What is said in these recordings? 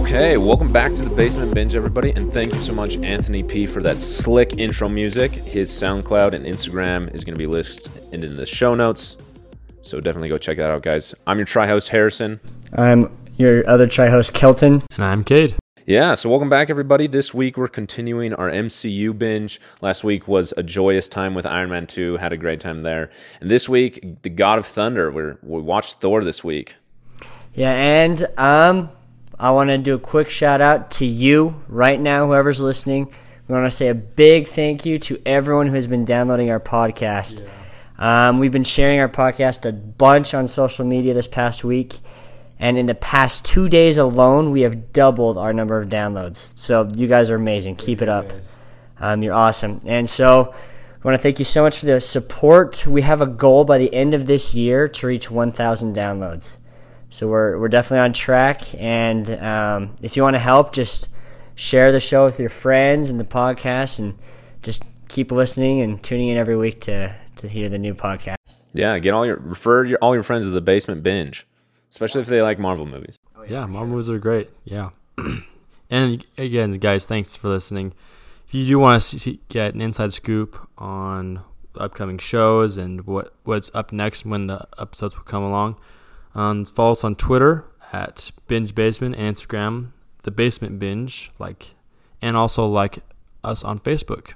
Okay, welcome back to the Basement Binge, everybody, and thank you so much, Anthony P, for that slick intro music. His SoundCloud and Instagram is going to be listed in the show notes, so definitely go check that out, guys. I'm your tri-host, Harrison. I'm your other tri-host, Kelton. And I'm Cade. Yeah, so welcome back, everybody. This week, we're continuing our MCU binge. Last week was a joyous time with Iron Man 2. Had a great time there. And this week, the God of Thunder. We watched Thor this week. Yeah, and I want to do a quick shout-out to you right now, whoever's listening. We want to say a big thank you to everyone who has been downloading our podcast. Yeah. We've been sharing our podcast a bunch on social media this past week. And in the past 2 days alone, we have doubled our number of downloads. So you guys are amazing. Keep it up. You're awesome. And so I want to thank you so much for the support. We have a goal by the end of this year to reach 1,000 downloads. So we're definitely on track. And if you want to help, just share the show with your friends and the podcast, and just keep listening and tuning in every week to hear the new podcast. Yeah, refer all your friends to the Basement Binge. Especially if they like Marvel movies. Yeah, Marvel movies are great. Yeah. And again, guys, thanks for listening. If you do want to get an inside scoop on upcoming shows and what's up next when the episodes will come along, follow us on Twitter at Binge Basement and Instagram, The Basement Binge, and also like us on Facebook.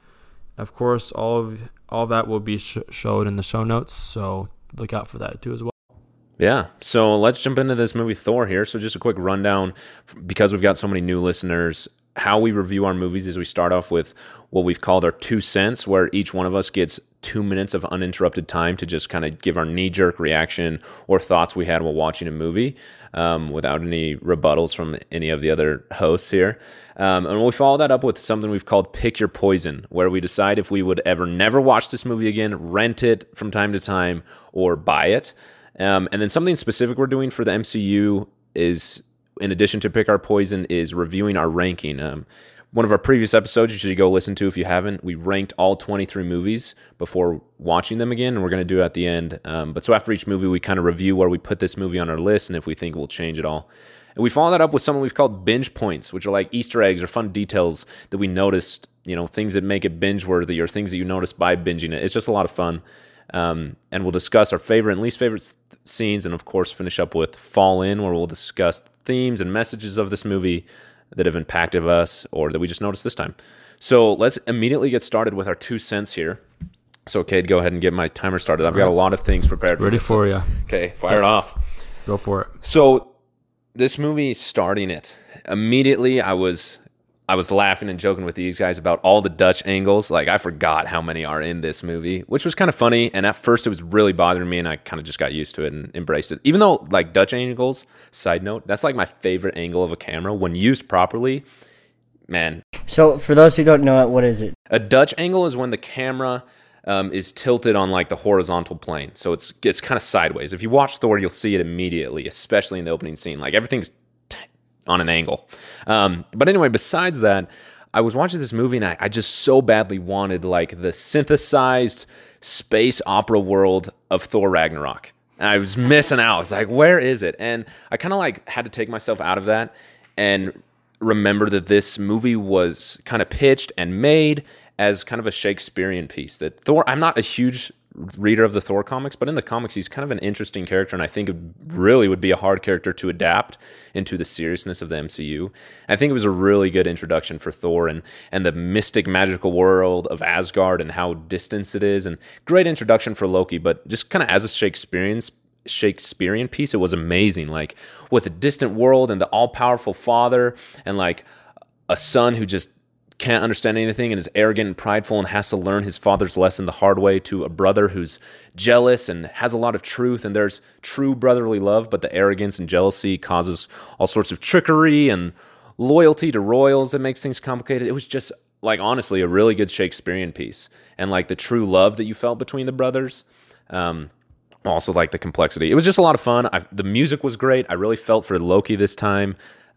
Of course, all of that will be showed in the show notes, so look out for that too as well. Yeah, so let's jump into this movie Thor here. So just a quick rundown, because we've got so many new listeners. How we review our movies is we start off with what we've called our 2 cents, where each one of us gets 2 minutes of uninterrupted time to just kind of give our knee-jerk reaction or thoughts we had while watching a movie, without any rebuttals from any of the other hosts here. And we follow that up with something we've called Pick Your Poison, where we decide if we would never watch this movie again, rent it from time to time, or buy it. And then something specific we're doing for the MCU is, in addition to Pick Our Poison, is reviewing our ranking. One of our previous episodes you should go listen to if you haven't. We ranked all 23 movies before watching them again, and we're going to do it at the end. But so after each movie, we kind of review where we put this movie on our list and if we think we'll change it all. And we follow that up with something we've called binge points, which are like Easter eggs or fun details that we noticed, things that make it binge-worthy or things that you notice by binging it. It's just a lot of fun. And we'll discuss our favorite and least favorite scenes, and of course finish up with Fall In, where we'll discuss themes and messages of this movie that have impacted us or that we just noticed this time. So let's immediately get started with our 2 cents here. So Cade, go ahead and get my timer started. I've got a lot of things prepared. Ready for you. Okay, fire it off. Go for it. So this movie, starting it, immediately I was laughing and joking with these guys about all the Dutch angles. I forgot how many are in this movie, which was kind of funny. And at first it was really bothering me, and I kind of just got used to it and embraced it. Even though, Dutch angles, side note, that's my favorite angle of a camera when used properly. Man. So for those who don't know it, what is it? A Dutch angle is when the camera is tilted on the horizontal plane. So it's kind of sideways. If you watch Thor, you'll see it immediately, especially in the opening scene. Everything's on an angle. But anyway, besides that, I was watching this movie and I just so badly wanted the synthesized space opera world of Thor Ragnarok. And I was missing out. I was like, where is it? And I kind of had to take myself out of that and remember that this movie was kind of pitched and made as kind of a Shakespearean piece. That Thor, I'm not a huge reader of the Thor comics, but in the comics he's kind of an interesting character, and I think it really would be a hard character to adapt into the seriousness of the MCU. I think it was a really good introduction for Thor and the mystic magical world of Asgard and how distant it is, and great introduction for Loki. But just kind of as a Shakespearean piece, it was amazing, with a distant world and the all-powerful father and a son who just can't understand anything and is arrogant and prideful and has to learn his father's lesson the hard way, to a brother who's jealous and has a lot of truth, and there's true brotherly love, but the arrogance and jealousy causes all sorts of trickery and loyalty to royals that makes things complicated. It was just, honestly, a really good Shakespearean piece. And the true love that you felt between the brothers, also the complexity. It was just a lot of fun. The music was great. I really felt for Loki this time.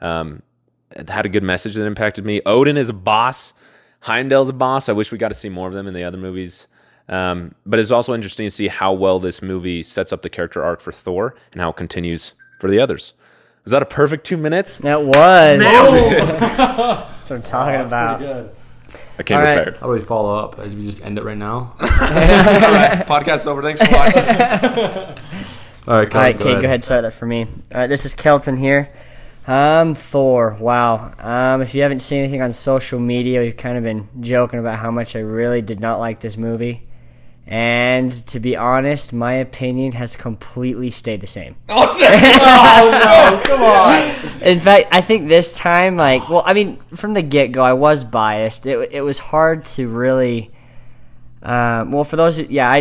It had a good message that impacted me. Odin is a boss. Heimdall's a boss. I wish we got to see more of them in the other movies. But it's also interesting to see how well this movie sets up the character arc for Thor and how it continues for the others. Was that a perfect 2 minutes? That was. That's what I'm talking about. Good. I came All right. prepared. How do we follow up? We just end it right now. All right, podcast's over. Thanks for watching. All right, All right, Kate, go ahead. Start that for me. All right, this is Kelton here. Thor. Wow. If you haven't seen anything on social media, we've kind of been joking about how much I really did not like this movie. And to be honest, my opinion has completely stayed the same. Oh no! Come on. In fact, I think this time, from the get-go, I was biased. It was hard to really. For those,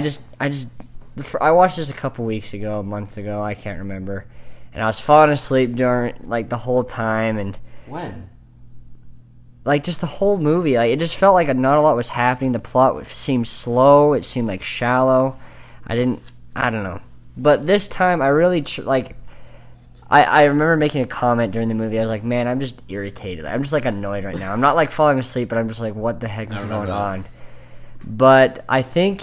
I watched this a couple weeks ago, months ago. I can't remember, and I was falling asleep during the whole time, and When? just the whole movie. It just felt like not a lot was happening. The plot seemed slow. It seemed shallow. I don't know. But this time, I really I remember making a comment during the movie. I was like, man, I'm just irritated. I'm just annoyed right now. I'm not falling asleep, but I'm just what the heck is going on? But I think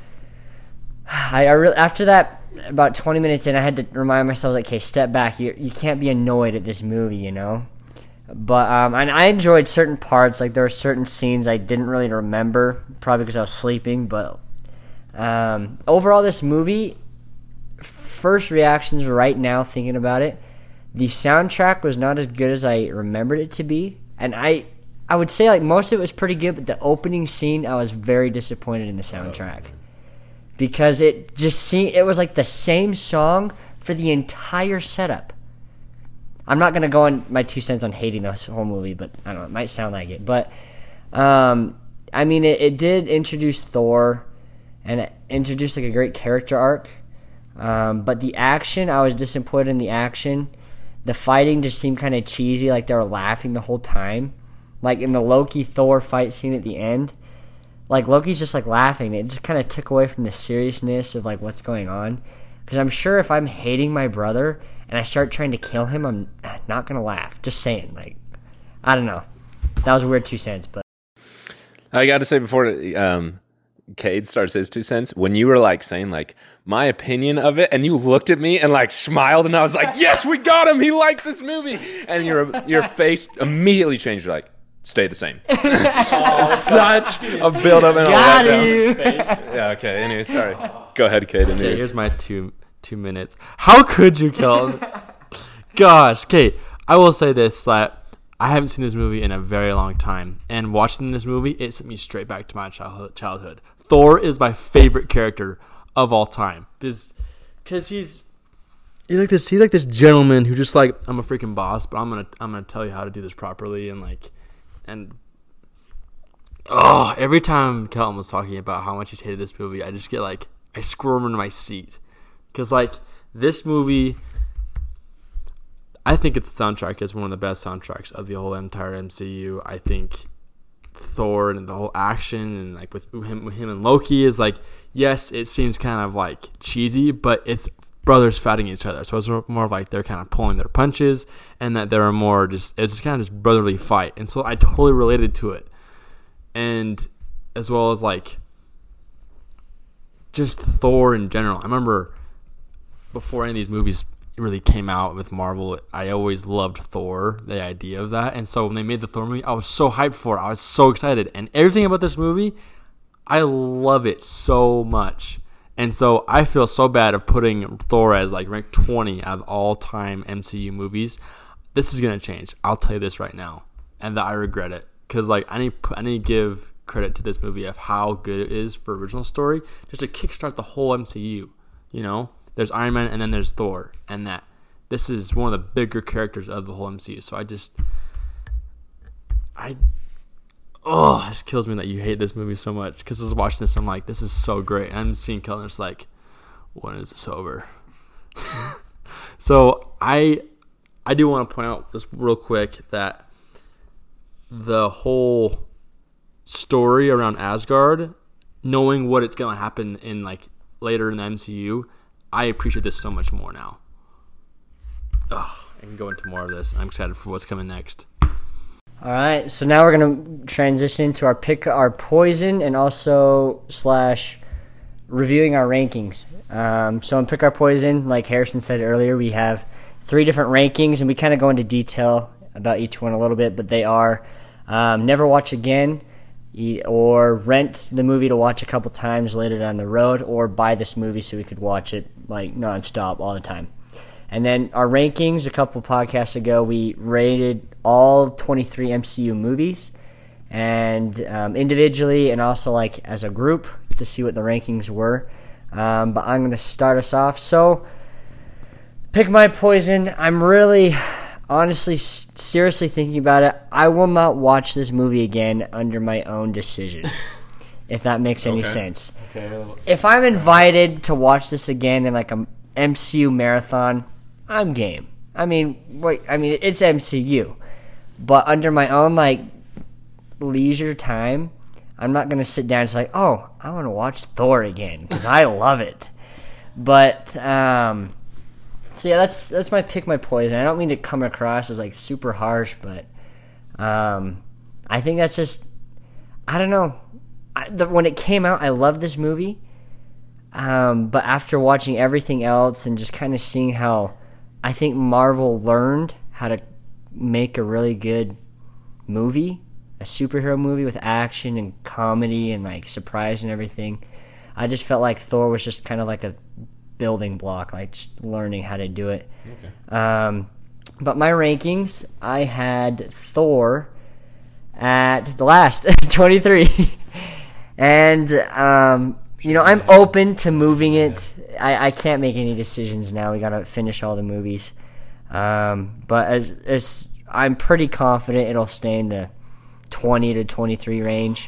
I really, after that, about 20 minutes in, I had to remind myself, okay, step back. You can't be annoyed at this movie, you know? But and I enjoyed certain parts. There were certain scenes I didn't really remember, probably because I was sleeping. But overall, this movie, first reactions right now thinking about it, the soundtrack was not as good as I remembered it to be. And I would say most of it was pretty good, but the opening scene, I was very disappointed in the soundtrack. Because it was the same song for the entire setup. I'm not going to go on my 2 cents on hating this whole movie, but I don't know, it might sound like it. But, it did introduce Thor, and it introduced a great character arc. But the action, I was disappointed in the action. The fighting just seemed kind of cheesy, they were laughing the whole time. In the Loki-Thor fight scene at the end, Loki's just laughing. It just kind of took away from the seriousness of what's going on. Because I'm sure if I'm hating my brother and I start trying to kill him, I'm not going to laugh. Just saying. I don't know. That was a weird 2 cents, but. I got to say before Cade starts his 2 cents, when you were saying my opinion of it, and you looked at me and smiled, and I was like, yes, we got him. He likes this movie. And your face immediately changed. You're like, stay the same. Such a build-up and a Got letdown. you. Yeah, okay. Anyway, sorry. Go ahead, Cade. Okay, here's my two minutes. How could you, Kelton? Gosh, okay. I will say this, that I haven't seen this movie in a very long time, and watching this movie, it sent me straight back to my childhood. Thor is my favorite character of all time, because he's like this gentleman who just I'm a freaking boss, but I'm gonna tell you how to do this properly, every time Kelton was talking about how much he hated this movie, I just get I squirm in my seat. Because, this movie, I think its soundtrack is one of the best soundtracks of the whole entire MCU. I think Thor and the whole action and, with him and Loki is, yes, it seems kind of, cheesy, but it's brothers fighting each other. So it's more of, they're kind of pulling their punches, and that they're more it's just kind of this brotherly fight. And so I totally related to it. And as well as, just Thor in general. I remember before any of these movies really came out with Marvel, I always loved Thor, the idea of that. And so when they made the Thor movie, I was so hyped for it. I was so excited. And everything about this movie, I love it so much. And so I feel so bad of putting Thor as ranked 20 out of all-time MCU movies. This is going to change. I'll tell you this right now. And that I regret it. Because I need to give credit to this movie of how good it is for original story, just to kickstart the whole MCU. You know, there's Iron Man and then there's Thor, and that this is one of the bigger characters of the whole MCU. So this kills me that you hate this movie so much, because I was watching this and I'm like, this is so great. And I'm seeing Kelton just when is this over? So I do want to point out just real quick that the whole story around Asgard, knowing what it's going to happen in later in the MCU, I appreciate this so much more now. I can go into more of this. I'm excited for what's coming next. All right, so now we're going to transition into our poison, and also / reviewing our rankings. So in Pick Our Poison, like Harrison said earlier, we have 3 different rankings, and we kind of go into detail about each one a little bit, but they are never watch again, or rent the movie to watch a couple times later down the road, or buy this movie so we could watch it like nonstop all the time. And then our rankings, a couple podcasts ago, we rated all 23 MCU movies, and individually and also like as a group to see what the rankings were. But I'm going to start us off. So, pick my poison. I'm really, honestly, seriously thinking about it. I will not watch this movie again under my own decision, if that makes any sense. Okay. If I'm invited to watch this again in like a MCU marathon, I'm game. I mean, it's MCU, but under my own like leisure time, I'm not gonna sit down and say, "Oh, I want to watch Thor again," because I love it. But so yeah, that's my pick, my poison. I don't mean to come across as like super harsh, but I think that's just, I don't know. When it came out, I loved this movie, but after watching everything else and just kind of seeing how I think Marvel learned how to make a really good movie, a superhero movie with action and comedy and like surprise and everything, I just felt like Thor was just kind of like a building block, like just learning how to do it. Okay. But my rankings, I had Thor at the last 23, and I'm open to moving it. I can't make any decisions now. We gotta finish all the movies, but as I'm pretty confident it'll stay in the 20 to 23 range.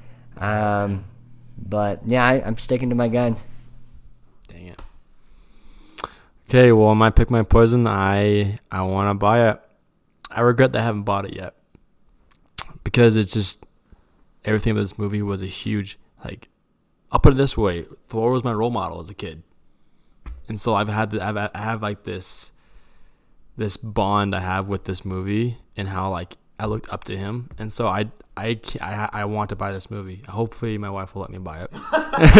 But yeah, I'm sticking to my guns. Dang it. Okay, well, I might pick my poison. I want to buy it. I regret that I haven't bought it yet, because it's just, everything about this movie was a huge, like, I'll put it this way: Thor was my role model as a kid, and so I have like this bond I have with this movie, and how like I looked up to him, and so I want to buy this movie. Hopefully, my wife will let me buy it, but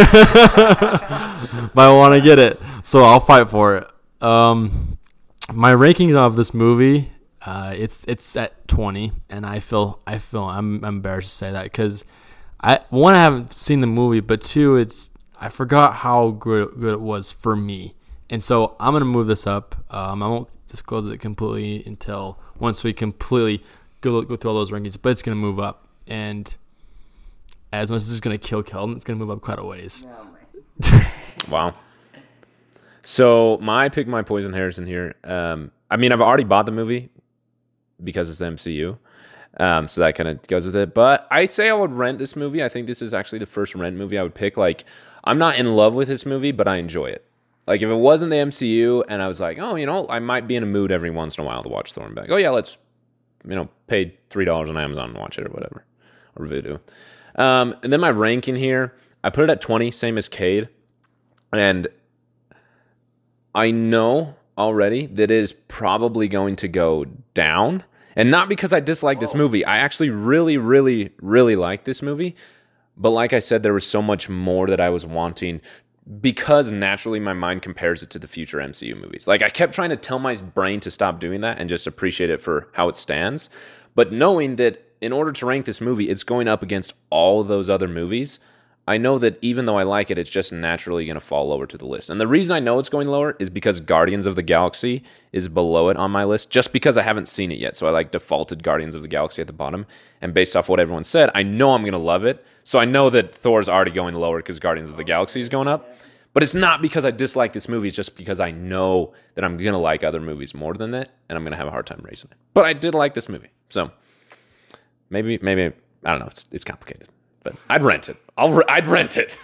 I want to get it, so I'll fight for it. My rankings of this movie, it's at 20, and I feel I'm embarrassed to say that, because I haven't seen the movie, but 2, I forgot how good it was for me, and so I'm gonna move this up. I won't disclose it completely until once we completely go through all those rankings, but it's gonna move up, and as much as it's gonna kill Kelton, it's gonna move up quite a ways. Wow. So my pick, my poison, Harrison here. I've already bought the movie because it's the MCU. So that kind of goes with it. But I say I would rent this movie. I think this is actually the first rent movie I would pick. Like, I'm not in love with this movie, but I enjoy it. Like, if it wasn't the MCU and I was like, oh, I might be in a mood every once in a while to watch Thor and be like, oh yeah, let's, pay $3 on Amazon and watch it or whatever, or Vudu. And then my ranking here, I put it at 20, same as Cade. And I know already that it is probably going to go down. And not because I dislike this movie. I actually really, really, really like this movie. But like I said, there was so much more that I was wanting, because naturally my mind compares it to the future MCU movies. Like, I kept trying to tell my brain to stop doing that and just appreciate it for how it stands. But knowing that in order to rank this movie, it's going up against all of those other movies, I know that even though I like it, it's just naturally going to fall lower to the list. And the reason I know it's going lower is because Guardians of the Galaxy is below it on my list, just because I haven't seen it yet. So I defaulted Guardians of the Galaxy at the bottom. And based off what everyone said, I know I'm going to love it. So I know that Thor's already going lower because Guardians of the Galaxy is going up. But it's not because I dislike this movie. It's just because I know that I'm going to like other movies more than that, and I'm going to have a hard time raising it. But I did like this movie. So maybe I don't know. It's complicated. But I'd rent it. I'd rent it.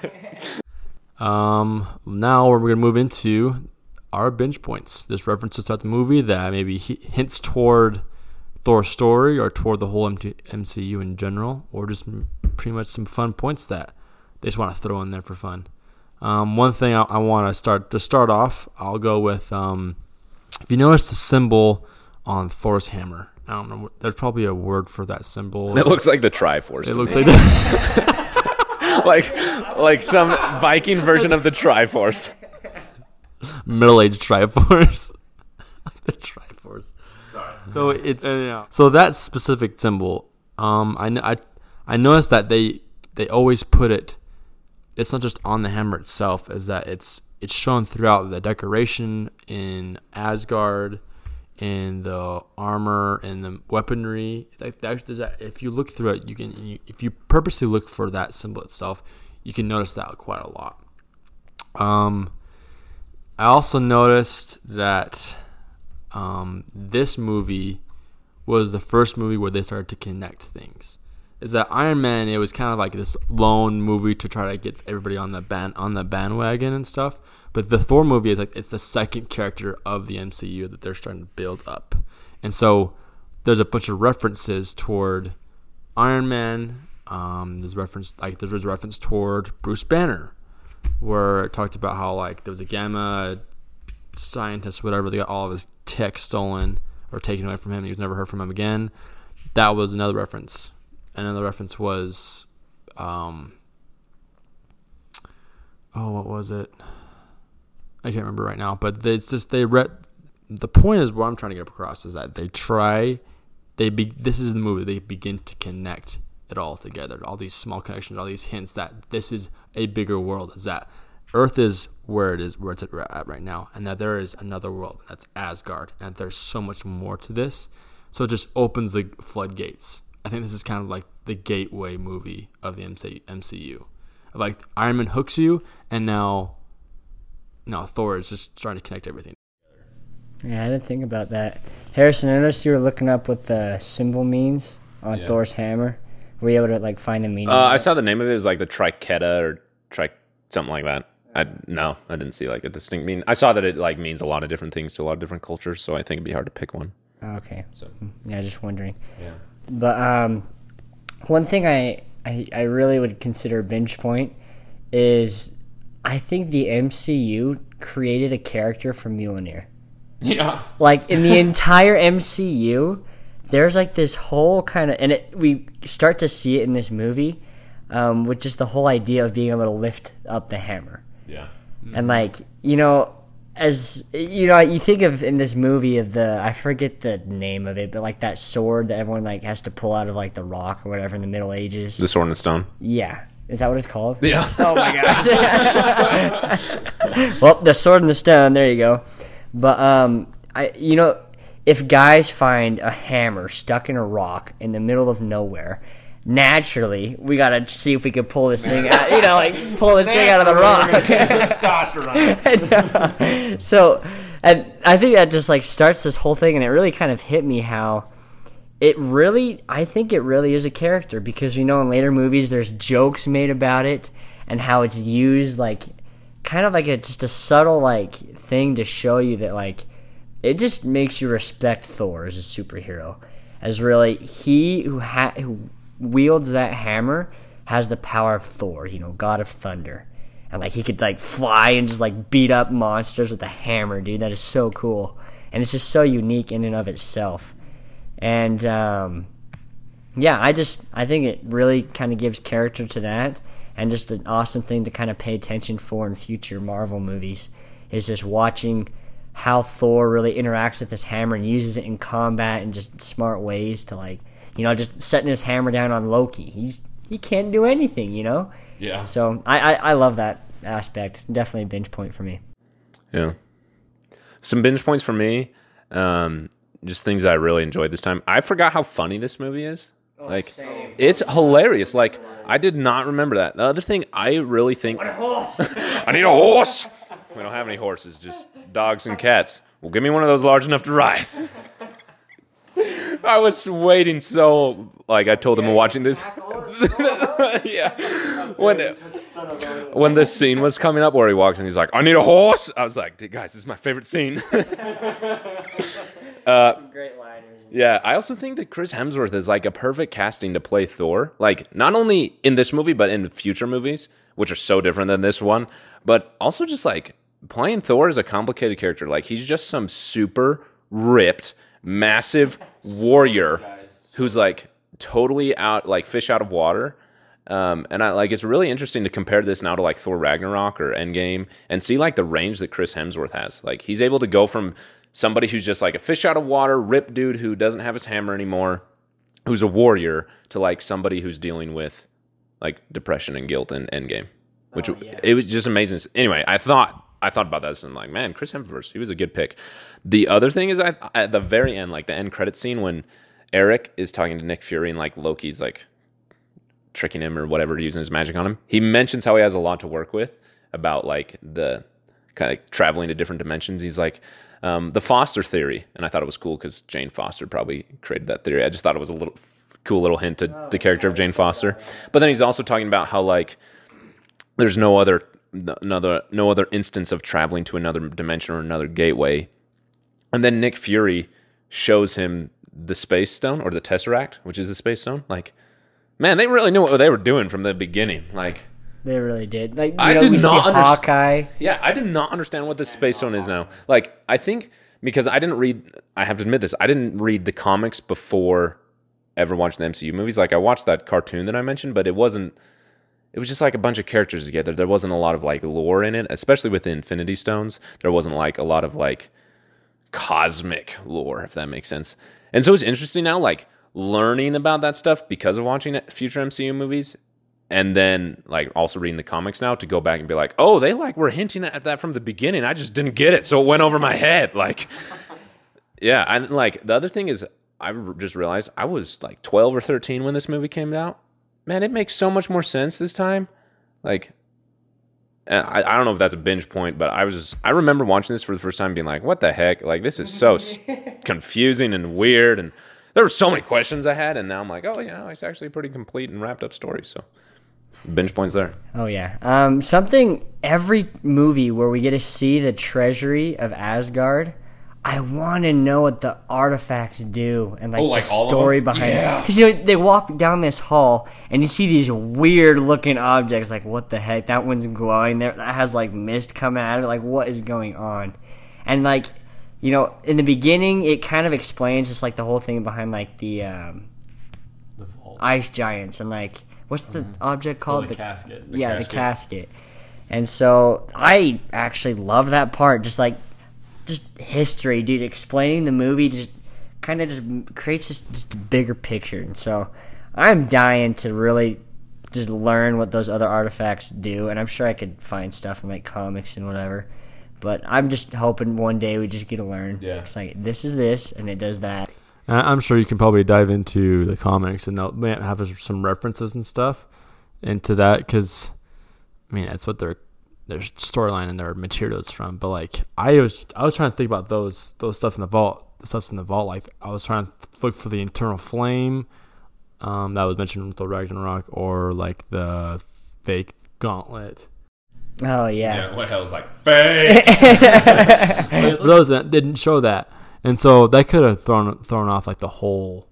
Now we're going to move into our binge points. This references throughout the movie that maybe hints toward Thor's story or toward the whole MCU in general, or just pretty much some fun points that they just want to throw in there for fun. One thing I want to start off, I'll go with, if you notice the symbol on Thor's hammer, I don't know, there's probably a word for that symbol. It looks like the Triforce. It looks like that. like some Viking version of the Triforce. Middle-aged Triforce. So it's so that specific symbol. I noticed that they always put it. It's not just on the hammer itself, is that it's shown throughout the decoration in Asgard, in the armor, in the weaponry. If you look through it, if you purposely look for that symbol itself, you can notice that quite a lot. I also noticed that this movie was the first movie where they started to connect things. Is that Iron Man? It was kind of like this lone movie to try to get everybody on the bandwagon and stuff. But the Thor movie is like it's the second character of the MCU that they're starting to build up, and so there's a bunch of references toward Iron Man. There's reference toward Bruce Banner, where it talked about how like there was a gamma scientist, whatever. They got all of his tech stolen or taken away from him. He was never heard from him again. That was another reference. Another reference was, what was it? I can't remember right now. But it's just the point is what I'm trying to get across is that this is the movie they begin to connect it all together. All these small connections, all these hints that this is a bigger world. Is that Earth is where it's at right now, and that there is another world that's Asgard, and there's so much more to this. So it just opens the floodgates. I think this is kind of like the gateway movie of the MCU. Like Iron Man hooks you, and now Thor is just trying to connect everything. Yeah, I didn't think about that. Harrison, I noticed you were looking up what the symbol means on Thor's hammer. Were you able to like find the meaning? I saw the name of it. It was like the Triketa or something like that. I didn't see like a distinct meaning. I saw that it like means a lot of different things to a lot of different cultures, so I think it'd be hard to pick one. Okay. So yeah, just wondering. Yeah. But one thing I really would consider a binge point is I think the MCU created a character for Mjolnir. Yeah. Like in the entire MCU, there's like this whole kind of, and we start to see it in this movie, with just the whole idea of being able to lift up the hammer. Yeah. And like, as you think of in this movie of I forget the name of it, but like that sword that everyone like has to pull out of like the rock or whatever in the Middle Ages. The Sword and the Stone. Yeah. Is that what it's called? Yeah. Oh my gosh. Well, the Sword and the Stone, there you go. But if guys find a hammer stuck in a rock in the middle of nowhere, naturally, we gotta see if we can pull this thing out. Pull this thing out of the rock. So, and I think that just like starts this whole thing, and it really kind of hit me how I think it really is a character, because in later movies there's jokes made about it and how it's used like kind of like just a subtle like thing to show you that like it just makes you respect Thor as a superhero, as really he who wields that hammer has the power of Thor, God of Thunder. And like he could like fly and just like beat up monsters with a hammer, dude. That is so cool. And it's just so unique in and of itself. And I think it really kind of gives character to that, and just an awesome thing to kind of pay attention for in future Marvel movies is just watching how Thor really interacts with his hammer and uses it in combat in just smart ways to like, just setting his hammer down on Loki. He can't do anything, Yeah. So I love that aspect. Definitely a binge point for me. Yeah. Some binge points for me. Just things I really enjoyed this time. I forgot how funny this movie is. It's hilarious. Like, I did not remember that. The other thing I really think... What a horse! I need a horse! We don't have any horses, just dogs and cats. Well, give me one of those large enough to ride. I was waiting so... Like, I told him I'm watching this. Yeah. When this scene was coming up where he walks in, he's like, I need a horse! I was like, guys, this is my favorite scene. Some great liners. Yeah, I also think that Chris Hemsworth is like a perfect casting to play Thor. Like, not only in this movie, but in future movies, which are so different than this one. But also just like playing Thor is a complicated character. Like, he's just some super ripped, massive warrior who's like totally out, like fish out of water. And it's really interesting to compare this now to like Thor Ragnarok or Endgame and see like the range that Chris Hemsworth has. Like, he's able to go from somebody who's just like a fish out of water, ripped dude who doesn't have his hammer anymore, who's a warrior, to like somebody who's dealing with like depression and guilt in Endgame, which it was just amazing. Anyway, I thought about that and I'm like, man, Chris Hemsworth, he was a good pick. The other thing is at the very end, like the end credit scene when Eric is talking to Nick Fury and like Loki's like tricking him or whatever, using his magic on him. He mentions how he has a lot to work with about like the kind of like traveling to different dimensions. He's like, the Foster theory. And I thought it was cool because Jane Foster probably created that theory. I just thought it was a cool little hint to the character of Jane Foster. But then he's also talking about how like there's no other instance of traveling to another dimension or another gateway. And then Nick Fury shows him the Space Stone or the Tesseract, which is the Space Stone. Like, man, they really knew what they were doing from the beginning. Like, they really did. Like, I did not understand. Hawkeye. Yeah, I did not understand what this Space Stone is now. Like, I think because I have to admit this, I didn't read the comics before ever watching the MCU movies. Like, I watched that cartoon that I mentioned, but it was just like a bunch of characters together. There wasn't a lot of like lore in it, especially with the Infinity Stones. There wasn't like a lot of like cosmic lore, if that makes sense. And so it's interesting now, like learning about that stuff because of watching future MCU movies, and then like also reading the comics now to go back and be like, oh, they like were hinting at that from the beginning. I just didn't get it, so it went over my head. Like, yeah, and like the other thing is, I just realized I was like 12 or 13 when this movie came out. Man, it makes so much more sense this time. Like, I don't know if that's a binge point, but I remember watching this for the first time being like, what the heck? Like, this is so confusing and weird. And there were so many questions I had. And now I'm like, oh, yeah, it's actually a pretty complete and wrapped up story. So binge points there. Oh, yeah. Every movie where we get to see the treasury of Asgard, I want to know what the artifacts do and like the story behind it. Because they walk down this hall and you see these weird looking objects. Like, what the heck? That one's glowing. That has like mist coming out of it. Like, what is going on? And like, in the beginning, it kind of explains just like the whole thing behind like the ice giants and like what's the object called? The casket. The casket. And so I actually love that part. Just history, dude, explaining the movie just kind of just creates just a bigger picture. And so I'm dying to really just learn what those other artifacts do, and I'm sure I could find stuff in like comics and whatever, but I'm just hoping one day we just get to learn. Yeah, it's like this is this and it does that. I'm sure you can probably dive into the comics and they'll have some references and stuff into that, because I mean that's what their storyline and their materials from. But like I was trying to think about those stuff in the vault. The stuff's in the vault. Like I was trying to look for the eternal flame that was mentioned with the Ragnarok, or like the fake gauntlet. Oh yeah. Yeah, what hell is like fake? For those that didn't show that, and so that could have thrown off like the whole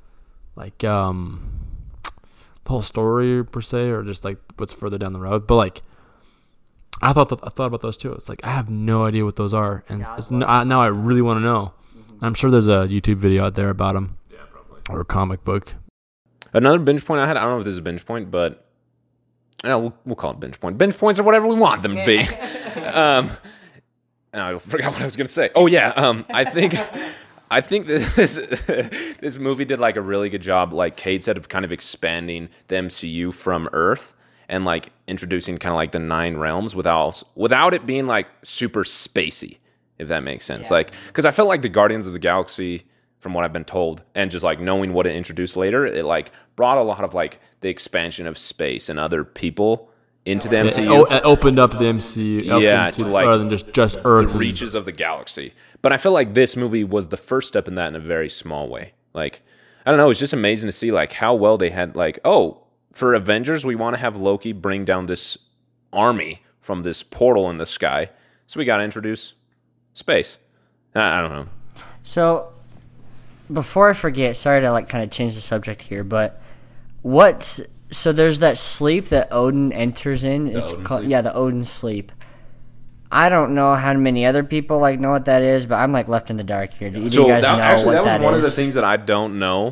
story per se, or just like what's further down the road. But like I thought about those too. It's like I have no idea what those are, and now I really want to know. Mm-hmm. I'm sure there's a YouTube video out there about them. Yeah, probably. Or a comic book. Another binge point I had. I don't know if this is a binge point, but we'll call it binge point. Binge points are whatever we want them to be. And I forgot what I was going to say. Oh yeah, I think this movie did like a really good job, like Cade said, of kind of expanding the MCU from Earth and like introducing kind of like the 9 realms without it being like super spacey, if that makes sense. Yeah. Like, because I felt like the Guardians of the Galaxy, from what I've been told, and just like knowing what it introduced later, it like brought a lot of like the expansion of space and other people into the MCU. It opened up the MCU. To like rather than just Earth, the reaches of the galaxy. But I feel like this movie was the first step in that in a very small way. Like, I don't know, it's just amazing to see like how well they had like, for Avengers, we want to have Loki bring down this army from this portal in the sky. So we got to introduce space. I don't know. So, before I forget, sorry to like kind of change the subject here, but so there's that sleep that Odin enters in. It's called the Odin sleep. I don't know how many other people like know what that is, but I'm like left in the dark here. Do you guys know what that is? That was one of the things that I don't know.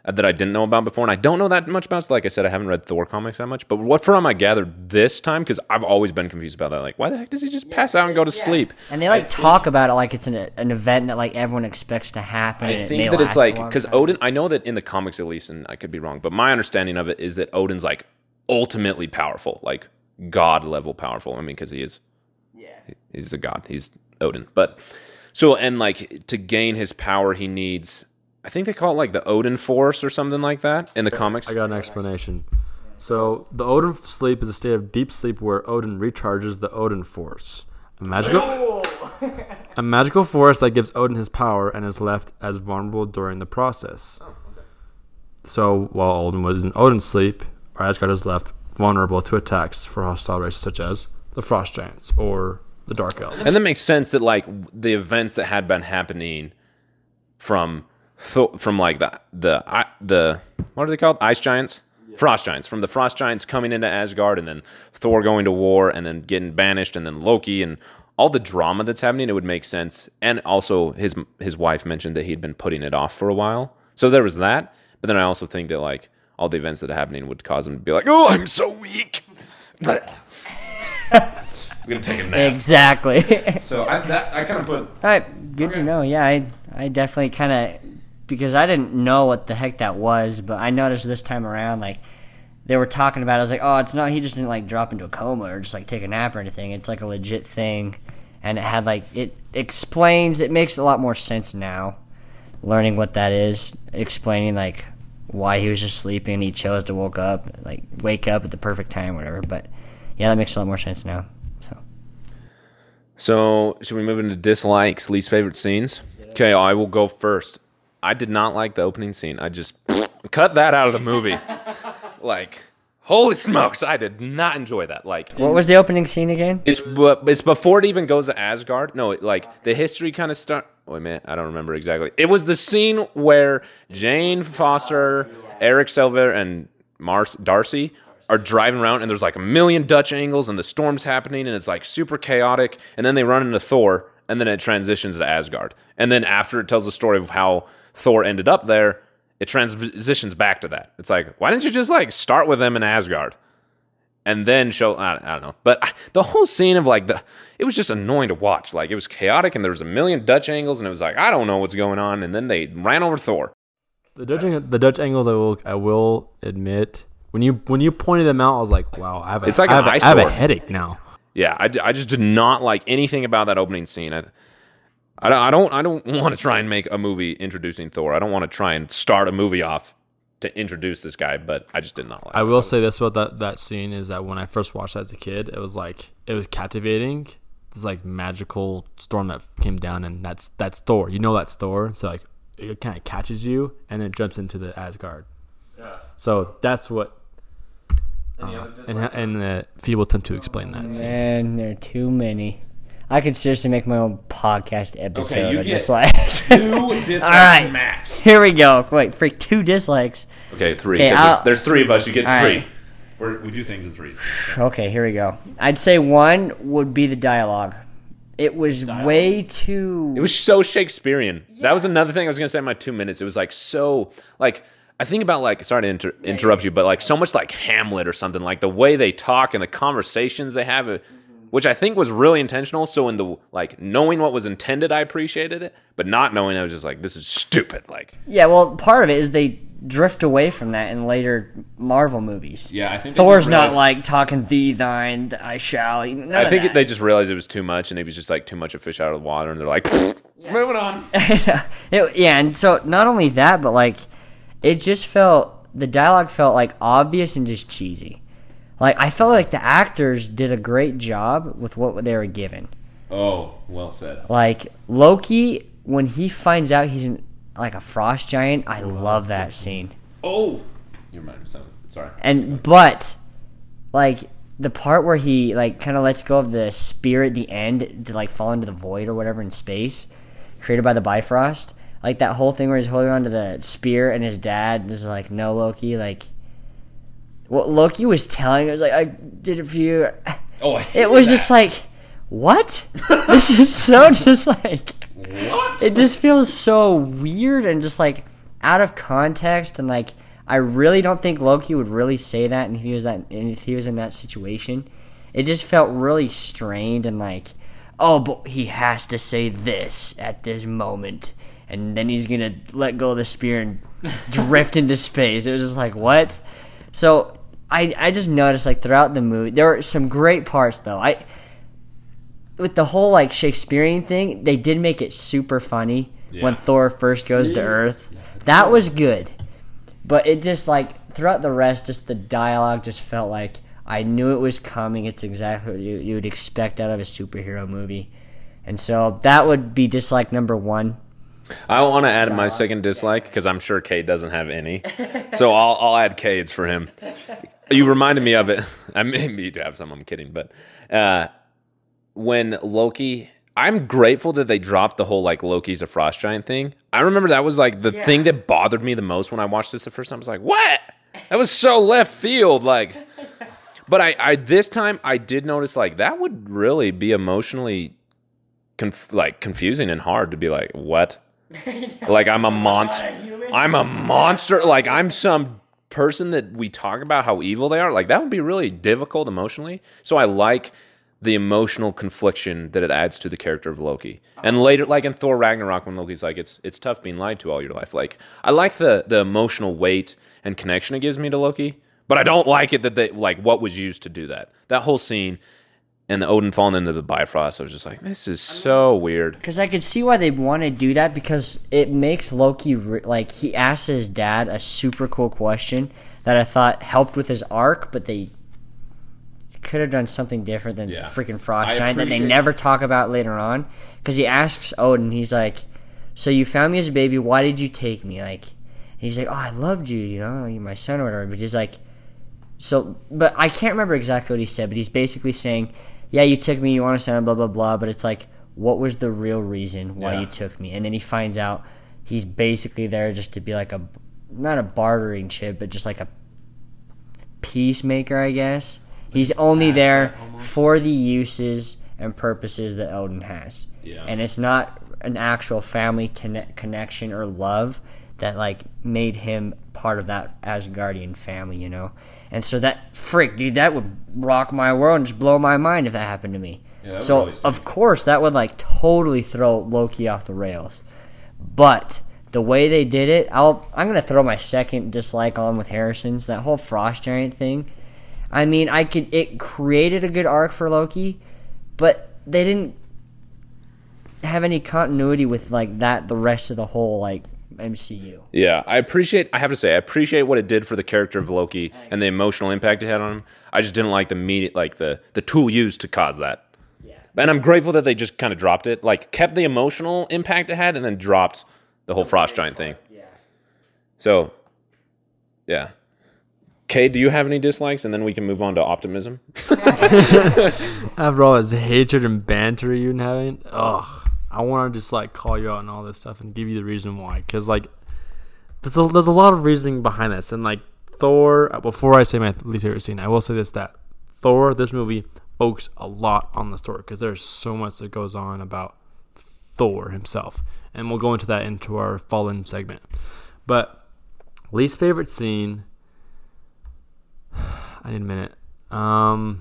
that I didn't know about before, and I don't know that much about. So like I said, I haven't read Thor comics that much. But what from I gathered this time, because I've always been confused about that. Like, why the heck does he just pass out and go to sleep? And they talk about it like it's an event that like everyone expects to happen. I think that it's like because Odin. I know that in the comics at least, and I could be wrong, but my understanding of it is that Odin's like ultimately powerful, like god level powerful. I mean, because he is. Yeah. He's a god. He's Odin, but so and like to gain his power, he needs. I think they call it like the Odin Force or something like that in the comics. I got an explanation. So the Odin sleep is a state of deep sleep where Odin recharges the Odin Force, a magical force that gives Odin his power and is left as vulnerable during the process. Oh, okay. So while Odin was in Odin's sleep, Asgard is left vulnerable to attacks for hostile races such as the Frost Giants or the Dark Elves. And that makes sense that like the events that had been happening from like the what are they called? Ice giants? Yeah. Frost giants. From the Frost giants coming into Asgard and then Thor going to war and then getting banished and then Loki and all the drama that's happening, it would make sense. And also his wife mentioned that he'd been putting it off for a while. So there was that. But then I also think that like all the events that are happening would cause him to be like, oh, I'm so weak. I'm going to take a nap. Exactly. So I kind of put... All right, good to know. Yeah, I definitely kind of... Because I didn't know what the heck that was, but I noticed this time around, like, they were talking about it. I was like, oh, it's not, he just didn't, like, drop into a coma or just, like, take a nap or anything. It's, like, a legit thing. And it had, like, it makes a lot more sense now, learning what that is, explaining, like, why he was just sleeping and he chose to wake up at the perfect time or whatever. But, yeah, that makes a lot more sense now, So, should we move into dislikes, least favorite scenes? Okay, I will go first. I did not like the opening scene. I just cut that out of the movie. Like, holy smokes, I did not enjoy that. Like, what was the opening scene again? It's before it even goes to Asgard. No, like the history kind of start. Wait a minute, I don't remember exactly. It was the scene where Jane Foster, Eric Silver, and Darcy are driving around, and there's like a million Dutch angles, and the storm's happening, and it's like super chaotic. And then they run into Thor, and then it transitions to Asgard. And then after it tells the story of how Thor ended up there, it transitions back to that. It's like, why didn't you just like start with them in Asgard and then show? I don't know. But the whole scene of like it was just annoying to watch. Like it was chaotic and there was a million Dutch angles and it was like, I don't know what's going on. And then they ran over Thor. The Dutch angles, I will admit, when you pointed them out, I was like, wow, I have a headache now. Yeah, I just did not like anything about that opening scene. I don't want to try and make a movie introducing Thor. I don't want to try and start a movie off to introduce this guy, but I just did not like it. I will say this about that scene is that when I first watched it as a kid, it was captivating. This like magical storm that came down, and that's Thor. You know that's Thor, so like it kind of catches you and then jumps into the Asgard. Yeah. So that's what. And the feeble attempt to explain that. Man, there are too many. I could seriously make my own podcast episode. Okay, you of get dislikes. 2 dislikes. All right, max. Here we go. Wait, freak, 2 dislikes. Okay, 3. Because there's 3 of us. You get 3. Right. We do things in 3s. Okay, here we go. I'd say 1 would be the dialogue. It was way too... It was so Shakespearean. Yeah. That was another thing I was going to say in my 2 minutes. It was like so... like I think about like... Sorry to interrupt you, but like so much like Hamlet or something. Like the way they talk and the conversations they have... which I think was really intentional. So in the like knowing what was intended, I appreciated it, but not knowing, I was just like, this is stupid. Like, yeah, well, part of it is they drift away from that in later Marvel movies. Yeah, I think Thor's not like talking thee, thine, I shall. I think they just realized it was too much, and it was just like too much a fish out of the water, and they're like, moving on. Yeah, and so not only that, but like it just the dialogue felt like obvious and just cheesy. Like, I felt like the actors did a great job with what they were given. Oh, well said. Like, Loki, when he finds out he's like a frost giant, I love that scene. Oh! You reminded me of something. Sorry. But, like, the part where he, like, kind of lets go of the spear at the end to, like, fall into the void or whatever in space, created by the Bifrost. Like, that whole thing where he's holding onto the spear and his dad is like, no, Loki, like... What Loki was telling, it was like, I did it for you. Oh, it was just like, what? This is so just like, what? It just feels so weird and just like out of context, and like I really don't think Loki would really say that, and if he was in that situation, it just felt really strained and like, oh, but he has to say this at this moment, and then he's gonna let go of the spear and drift into space. It was just like, what? So I just noticed like throughout the movie there were some great parts though. With the whole like Shakespearean thing, they did make it super funny when Thor first goes to Earth. That was good. But it just like throughout the rest, just the dialogue just felt like I knew it was coming. It's exactly what you would expect out of a superhero movie. And so that would be dislike number 1. I want to add my second dislike because I'm sure Cade doesn't have any. So I'll add Cade's for him. You reminded me of it. I maybe you do have some. I'm kidding. But when Loki, I'm grateful that they dropped the whole like Loki's a frost giant thing. I remember that was like the thing that bothered me the most when I watched this the first time. I was like, what? That was so left field. Like, but I this time I did notice like that would really be emotionally confusing and hard to be like, what? Like I'm a monster. I'm a monster. Like I'm some person that we talk about how evil they are. Like that would be really difficult emotionally. So I like the emotional confliction that it adds to the character of Loki. And later, like in Thor Ragnarok, when Loki's like, it's tough being lied to all your life. Like I like the emotional weight and connection it gives me to Loki, but I don't like it that they like what was used to do that. That whole scene and the Odin falling into the Bifrost, I was just like, this is so weird. Because I could see why they want to do that, because it makes Loki, like, he asks his dad a super cool question that I thought helped with his arc, but they could have done something different than freaking Frost Giant that they never talk about later on. Because he asks Odin, he's like, so you found me as a baby, why did you take me? Like, he's like, oh, I loved you, you know, you're my son or whatever. But he's like, so, but I can't remember exactly what he said, but he's basically saying, yeah, you took me, you want to sound blah, blah, blah, but it's like, what was the real reason why you took me? And then he finds out he's basically there just to be like not a bartering chip, but just like a peacemaker, I guess. He's only there for the uses and purposes that Odin has. Yeah. And it's not an actual family connection or love that like made him part of that Asgardian family, you know? And so that, dude, that would rock my world and just blow my mind if that happened to me. Yeah, so, really of course, that would, like, totally throw Loki off the rails. But the way they did it, I'm going to throw my second dislike on with Harrison's. That whole Frost Giant thing. I mean, it created a good arc for Loki, but they didn't have any continuity with, like, that, the rest of the whole, like, MCU. Yeah, I have to say, I appreciate what it did for the character of Loki and the emotional impact it had on him. I just didn't like the tool used to cause that. Yeah. And I'm grateful that they just kind of dropped it, like kept the emotional impact it had and then dropped the whole Frost Giant thing. Yeah. So, yeah. Kay, do you have any dislikes? And then we can move on to optimism. After all this hatred and banter you've been having, I want to just like call you out and all this stuff and give you the reason why, because like there's a lot of reasoning behind this. And like Thor, before I say my least favorite scene, I will say that Thor, this movie, focuses a lot on the story because there's so much that goes on about Thor himself, and we'll go into that into our Fallen segment. But least favorite scene, I need a minute. My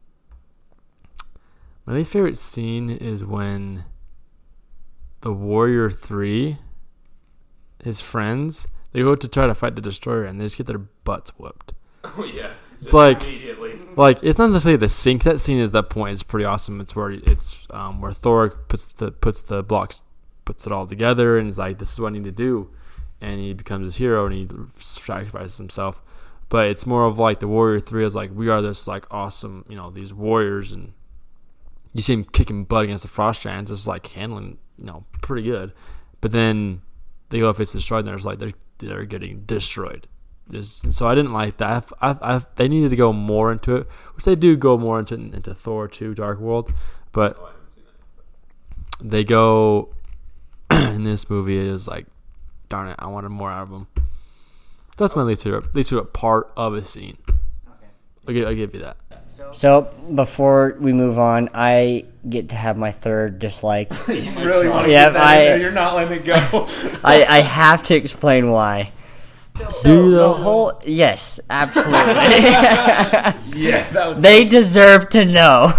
least favorite scene is when the Warrior 3, his friends, they go to try to fight the Destroyer and they just get their butts whooped. Oh yeah, it's like immediately. Like it's not necessarily the sink. That scene is that point is pretty awesome. It's where where Thor puts the blocks, puts it all together, and is like, this is what I need to do, and he becomes his hero and he sacrifices himself. But it's more of like the Warrior 3 is like, we are this like awesome, you know, these warriors, and you see him kicking butt against the Frost Giants. It's like handling, you know, pretty good. But then they go, if it's destroyed, and there's like they're getting destroyed. And so I didn't like that. They needed to go more into it, which they do go more into Thor 2 Dark World. But they go in this movie, it is like, darn it, I wanted more out of them. That's my least favorite part of a scene. Okay. I'll give you that. So before we move on, I get to have my third dislike. You really want to Yeah, get that in there? You're not letting it go. I have to explain why. So the whole yes, absolutely. Yeah, that was They deserve to know.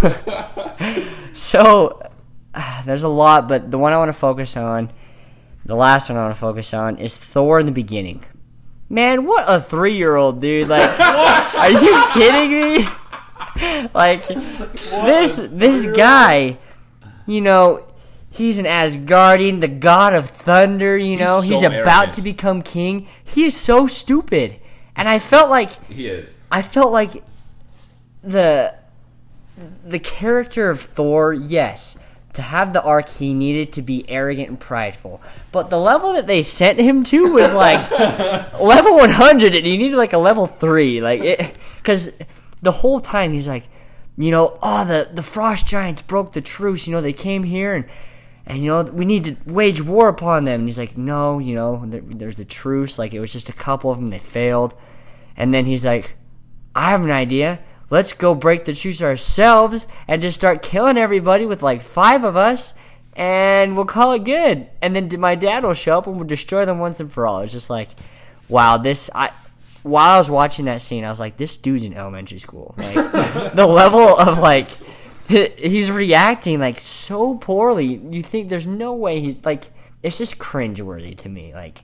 So there's a lot, but the one I want to focus on, the last one I want to focus on, is Thor in the beginning. Man, what a 3-year-old dude! Like, are you kidding me? Like this guy, you know, he's an Asgardian, the god of thunder. You know, so he's about arrogant. to become king. He is so stupid, and I felt like he is. I felt like the character of Thor, yes, to have the arc, he needed to be arrogant and prideful. But the level that they sent him to was like level 100, and he needed like a level 3. Like, because the whole time he's like, you know, the frost giants broke the truce. You know, they came here and you know, we need to wage war upon them. And he's like, no, you know, there's the truce. Like, it was just a couple of them. They failed. And then he's like, I have an idea. Let's go break the truce ourselves and just start killing everybody with like 5 of us, and we'll call it good. And then my dad will show up and we'll destroy them once and for all. It's just like, wow, while I was watching that scene, I was like, this dude's in elementary school. Like, the level of like, he's reacting like so poorly. You think there's no way he's like, it's just cringeworthy to me. Like,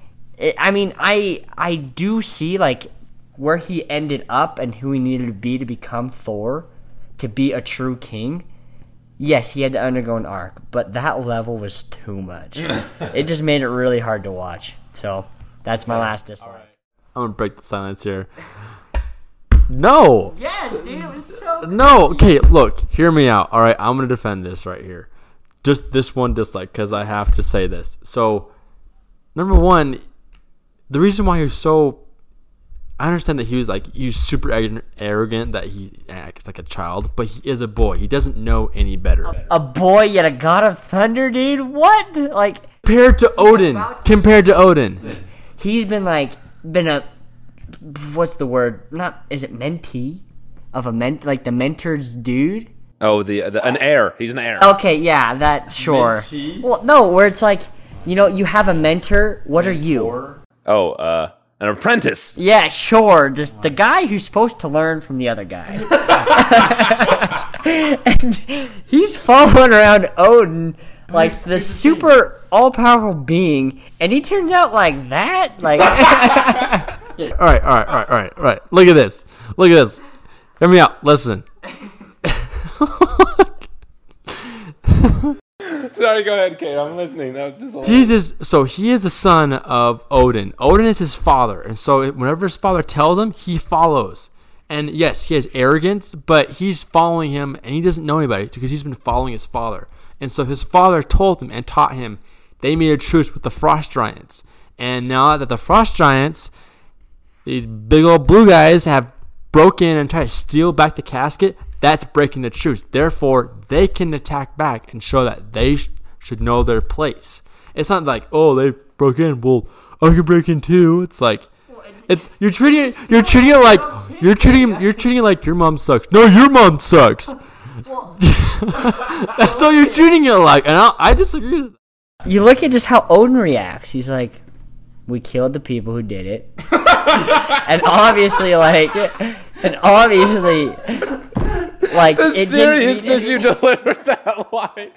I do see like where he ended up and who he needed to be to become Thor, to be a true king. Yes, he had to undergo an arc, but that level was too much. It just made it really hard to watch. So that's my last dislike. I'm gonna break the silence here. No. Yes, dude, it was so good. No. Okay, look, hear me out. All right, I'm gonna defend this right here. Just this one dislike, because I have to say this. So, number one, the reason why he was so, I understand that he was super arrogant, that he acts like a child, but he is a boy. He doesn't know any better. A boy yet a god of thunder, dude. What? Like, Compared to Odin. he's been a, what's the word? Not, is it mentee of a like the mentor's dude? Oh, an heir. He's an heir. Okay, yeah, that, sure. Mentee? Well, no, where it's like, you know, you have a mentor. What are you? Oh, an apprentice. Yeah, sure. Just the guy who's supposed to learn from the other guy. And he's following around Odin like the super all-powerful being, and he turns out like that. Like, All right. Look at this. Hear me out. Listen. Sorry, go ahead, Kate. I'm listening. That was just a He is the son of Odin. Odin is his father, and so whenever his father tells him, he follows. And yes, he has arrogance, but he's following him, and he doesn't know anybody because he's been following his father. And so his father told him and taught him. They made a truce with the frost giants, and now that the frost giants, these big old blue guys, have broken and tried to steal back the casket, that's breaking the truce. Therefore, they can attack back and show that they should know their place. It's not like, oh, they broke in, well, I can break in too. It's like, you're treating it like your mom sucks. No, your mom sucks. That's what you're treating it like, and I disagree with that. you look at just how Odin reacts. He's like, we killed the people who did it. and obviously, the it seriousness you delivered that line.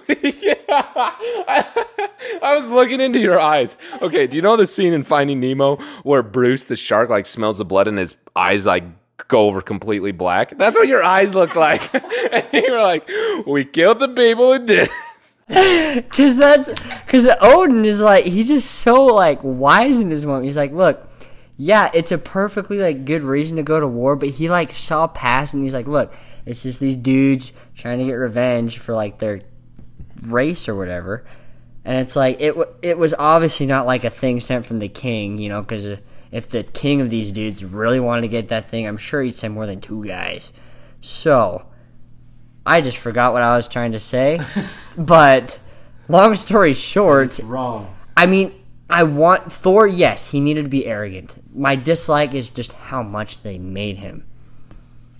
I was looking into your eyes. Okay, do you know the scene in Finding Nemo where Bruce the shark like smells the blood and his eyes like go over completely black? That's what your eyes looked like. And you were like, we killed the people who did. Because Odin is like, he's just so like wise in this moment. He's like, look, yeah, it's a perfectly like good reason to go to war, but he like saw past and he's like, look, it's just these dudes trying to get revenge for like their race or whatever. And it's like, it was obviously not like a thing sent from the king, you know, because if the king of these dudes really wanted to get that thing, I'm sure he'd send more than 2 guys. So, I just forgot what I was trying to say. But, long story short, It's wrong. I mean, I want Thor, yes, he needed to be arrogant. My dislike is just how much they made him.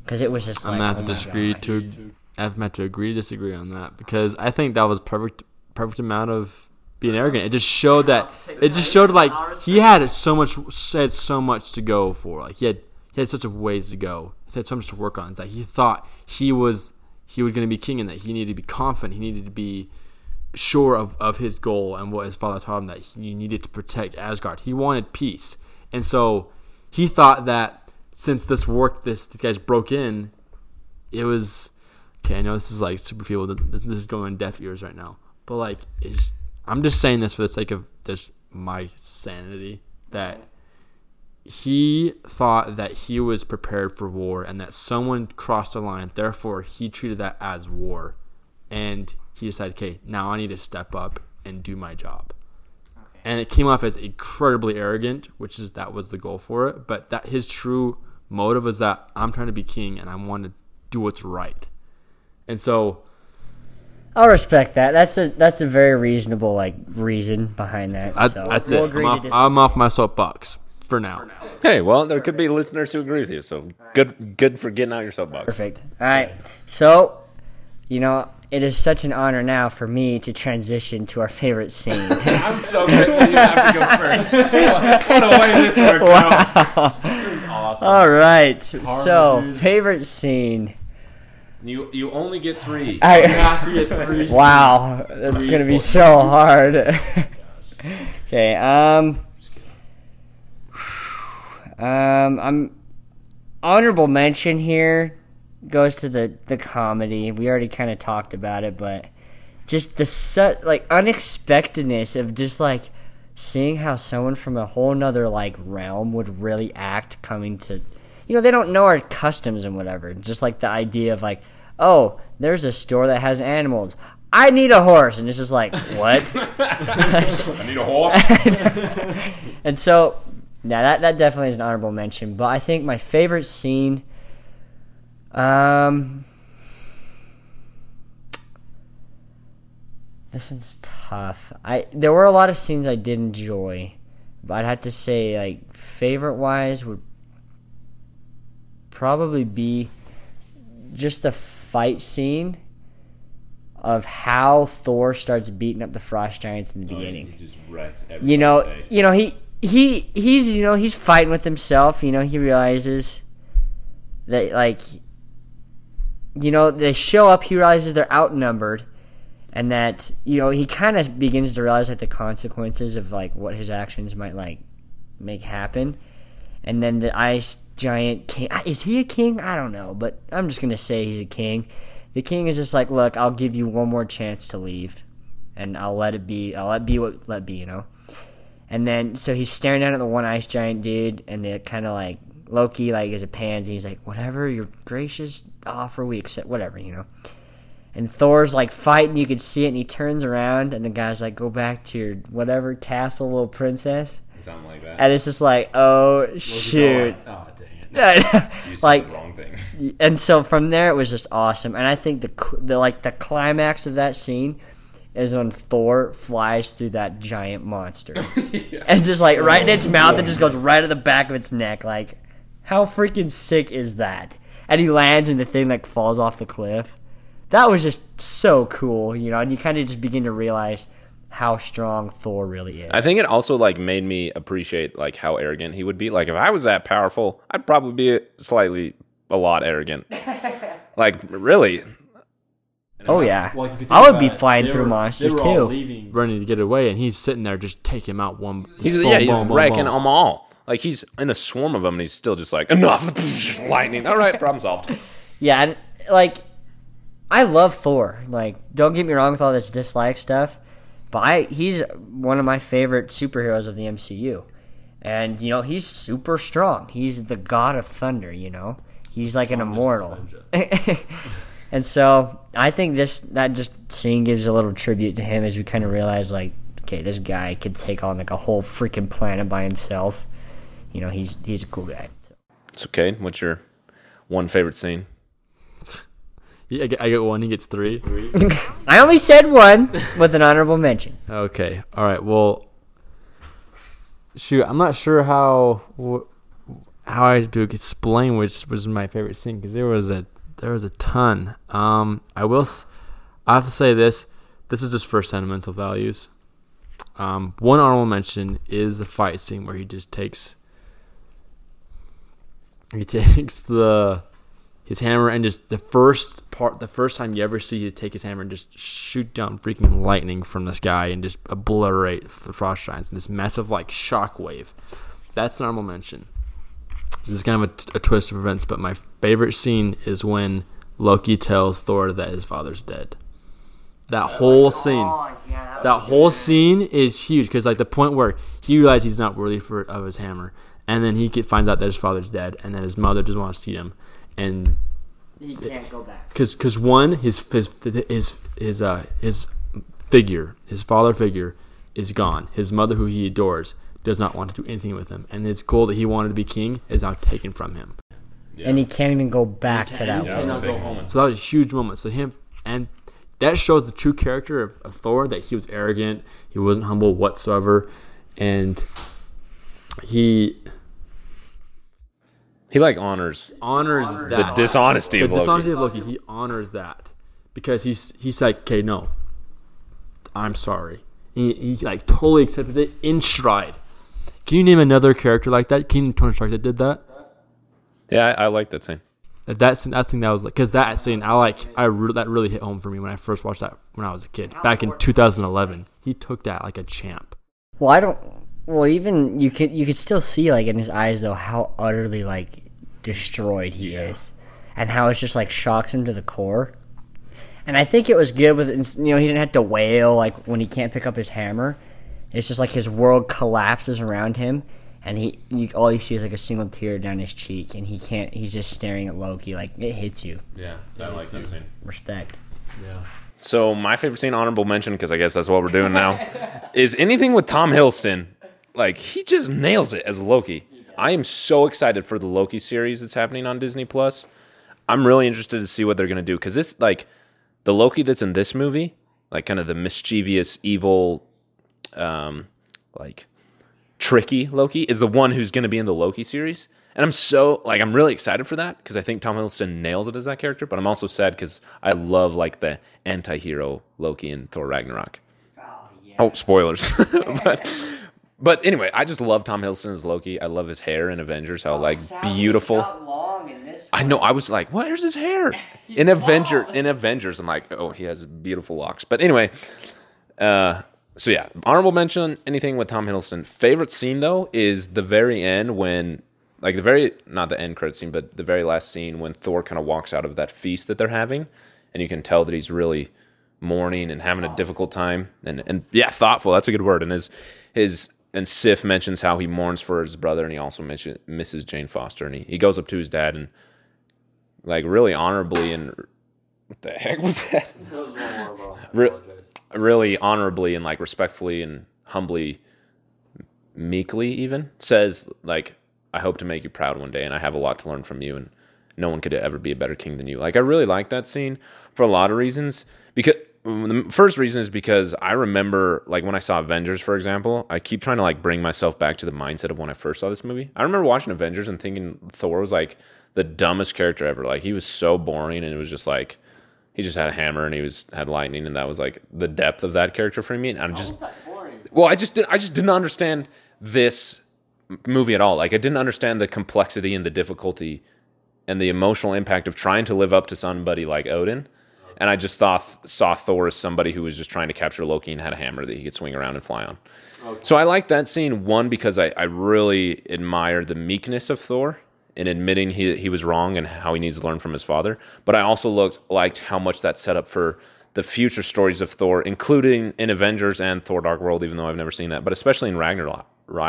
because it was just I'm like, gonna have to disagree to agree to disagree on that, because I think that was perfect amount of being arrogant. It just showed like he had so much to go for. Like he had such a ways to go. He had so much to work on. It's like he thought he was going to be king, and that he needed to be confident. He needed to be sure of his goal and what his father taught him, that he needed to protect Asgard. He wanted peace, and so he thought that since this guys broke in, it was okay. I know this is like super feeble. This is going on deaf ears right now, but like I'm just saying this for the sake of just my sanity, that he thought that he was prepared for war and that someone crossed the line. Therefore, he treated that as war. And he decided, okay, now I need to step up and do my job. Okay. And it came off as incredibly arrogant, that was the goal for it. But that his true motive was that I'm trying to be king and I want to do what's right. And so I'll respect that. That's a very reasonable reason behind that. That's it. I'm off my soapbox for now. Hey, well, there could be listeners who agree with you, so good for getting out your soapbox. Perfect. All right. So, it is such an honor now for me to transition to our favorite scene. I'm so grateful you have to go first. What a way this worked out. This is awesome. All right. So, favorite scene. You only get 3. Wow, that's gonna be so hard. Okay. I'm honorable mention here goes to the comedy. We already kind of talked about it, but just the unexpectedness of just seeing how someone from a whole nother realm would really act coming to, they don't know our customs and whatever. Just the idea of oh, there's a store that has animals. I need a horse, and it's just what? I need a horse. And so, yeah, that definitely is an honorable mention. But I think my favorite scene, this is tough. There were a lot of scenes I did enjoy, but I'd have to say favorite wise would probably be just the fight scene of how Thor starts beating up the frost giants in the beginning. He just wrecks everybody's day. He's fighting with himself. He realizes that they show up. He realizes they're outnumbered, and that he kind of begins to realize the consequences of what his actions might make happen. And then the ice giant king, is he a king? I don't know, but I'm just gonna say he's a king. The king is just look, I'll give you one more chance to leave, and I'll let it be. I'll let be. And then so he's staring down at the one ice giant dude, and they kind of Loki is a pansy. He's whatever your gracious offer, we accept. Whatever. And Thor's fighting. You can see it, and he turns around, and the guy's go back to your whatever castle, little princess. Something like that. And it's just oh shoot. Oh dang it. You said the wrong thing. And so from there it was just awesome. And I think the climax of that scene is when Thor flies through that giant monster. Yeah. And just right in its mouth, it just goes right at the back of its neck. How freaking sick is that? And he lands and the thing falls off the cliff. That was just so cool, and you kind of just begin to realize how strong Thor really is. I think it also made me appreciate how arrogant he would be. If I was that powerful, I'd probably be a lot arrogant. Really. Oh yeah, I would be flying through monsters too, running to get away, and he's sitting there just taking him out one. He's wrecking them all. He's in a swarm of them, and he's still just enough lightning. All right, problem solved. Yeah, and I love Thor. Don't get me wrong with all this dislike stuff. But he's one of my favorite superheroes of the MCU. And, he's super strong. He's the god of thunder, He's an immortal. And so I think that just scene gives a little tribute to him as we kind of realize, okay, this guy could take on a whole freaking planet by himself. He's a cool guy. So. It's okay. What's your one favorite scene? I get 1, he gets 3. I only said 1 with an honorable mention. Okay. All right. Well, shoot, I'm not sure how how I do explain which was my favorite scene, because there was a ton. I have to say this. This is just for sentimental values. One honorable mention is the fight scene where he just takes his hammer, and just the first time you ever see him take his hammer and just shoot down freaking lightning from the sky and just obliterate the frost giants in this massive like shockwave. That's an honorable mention. This is kind of a twist of events, but my favorite scene is when Loki tells Thor that his father's dead. That whole scene is huge, because like the point where he realizes he's not worthy of his hammer, and then he finds out that his father's dead, and then his mother doesn't want to see him, and he can't go back. Because one, his figure, his father figure, is gone. His mother, who he adores, does not want to do anything with him, and his goal that he wanted to be king is now taken from him. Yeah. And he can't even go back to that. That was a big moment. So that was a huge moment. So him, and that shows the true character of Thor, that he was arrogant, he wasn't humble whatsoever, and he like honors that. the dishonesty of Loki. The dishonesty of Loki, he honors that, because he's like, okay, no, I'm sorry. He like totally accepted it in stride. Can you name another character like that? Can you name Tony Stark that did that? Yeah, I like that scene. I think that was like, because that scene that really hit home for me when I first watched that when I was a kid back in 2011. He took that like a champ. Even you could still see like in his eyes though how utterly like destroyed he is, and how it's just like shocks him to the core. And I think it was good with, he didn't have to wail like when he can't pick up his hammer. It's just like his world collapses around him, and all you see is like a single tear down his cheek, and he's just staring at Loki. Like, it hits you. Yeah, I like that scene. Respect. Yeah. So my favorite scene, honorable mention, because I guess that's what we're doing now, is anything with Tom Hiddleston. Like, he just nails it as Loki. I am so excited for the Loki series that's happening on Disney Plus. I'm really interested to see what they're gonna do, because this, like, the Loki that's in this movie, like kind of the mischievous, evil, like tricky Loki, is the one who's going to be in the Loki series. And I'm really excited for that, because I think Tom Hiddleston nails it as that character. But I'm also sad because I love like the anti-hero Loki in Thor Ragnarok. Oh, spoilers. but anyway, I just love Tom Hiddleston as Loki. I love his hair in Avengers, how like beautiful. I know. I was like, "Where's his hair?" In Avengers, I'm like, "Oh, he has beautiful locks." But anyway, so yeah, honorable mention, anything with Tom Hiddleston. Favorite scene though is the very end when, like not the end credit scene, but the very last scene when Thor kind of walks out of that feast that they're having, and you can tell that he's really mourning and having a difficult time, and yeah, thoughtful. That's a good word. And and Sif mentions how he mourns for his brother, and he also misses Jane Foster, and he goes up to his dad and, like, really honorably, and what the heck was that? That was one more, really honorably and like respectfully and humbly, meekly even says, like, I hope to make you proud one day, and I have a lot to learn from you, and no one could ever be a better king than you. Like, I really like that scene for a lot of reasons. Because the first reason is because I remember, like, when I saw Avengers, for example, I keep trying to like bring myself back to the mindset of when I first saw this movie. I remember watching Avengers and thinking Thor was like the dumbest character ever. Like, he was so boring, and it was just like he just had a hammer and he had lightning, and that was like the depth of that character for me. And I just didn't understand this movie at all. Like, I didn't understand the complexity and the difficulty and the emotional impact of trying to live up to somebody like Odin. And I just saw Thor as somebody who was just trying to capture Loki and had a hammer that he could swing around and fly on. Okay. So I like that scene, one, because I really admire the meekness of Thor in admitting he was wrong and how he needs to learn from his father. But I also liked how much that set up for the future stories of Thor, including in Avengers and Thor Dark World, even though I've never seen that, but especially in Ragnarok,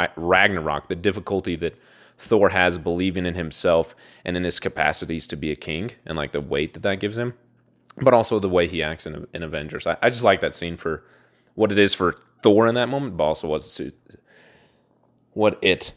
the difficulty that Thor has believing in himself and in his capacities to be a king, and like the weight that gives him. But also the way he acts in Avengers. I just like that scene for what it is for Thor in that moment, but also what it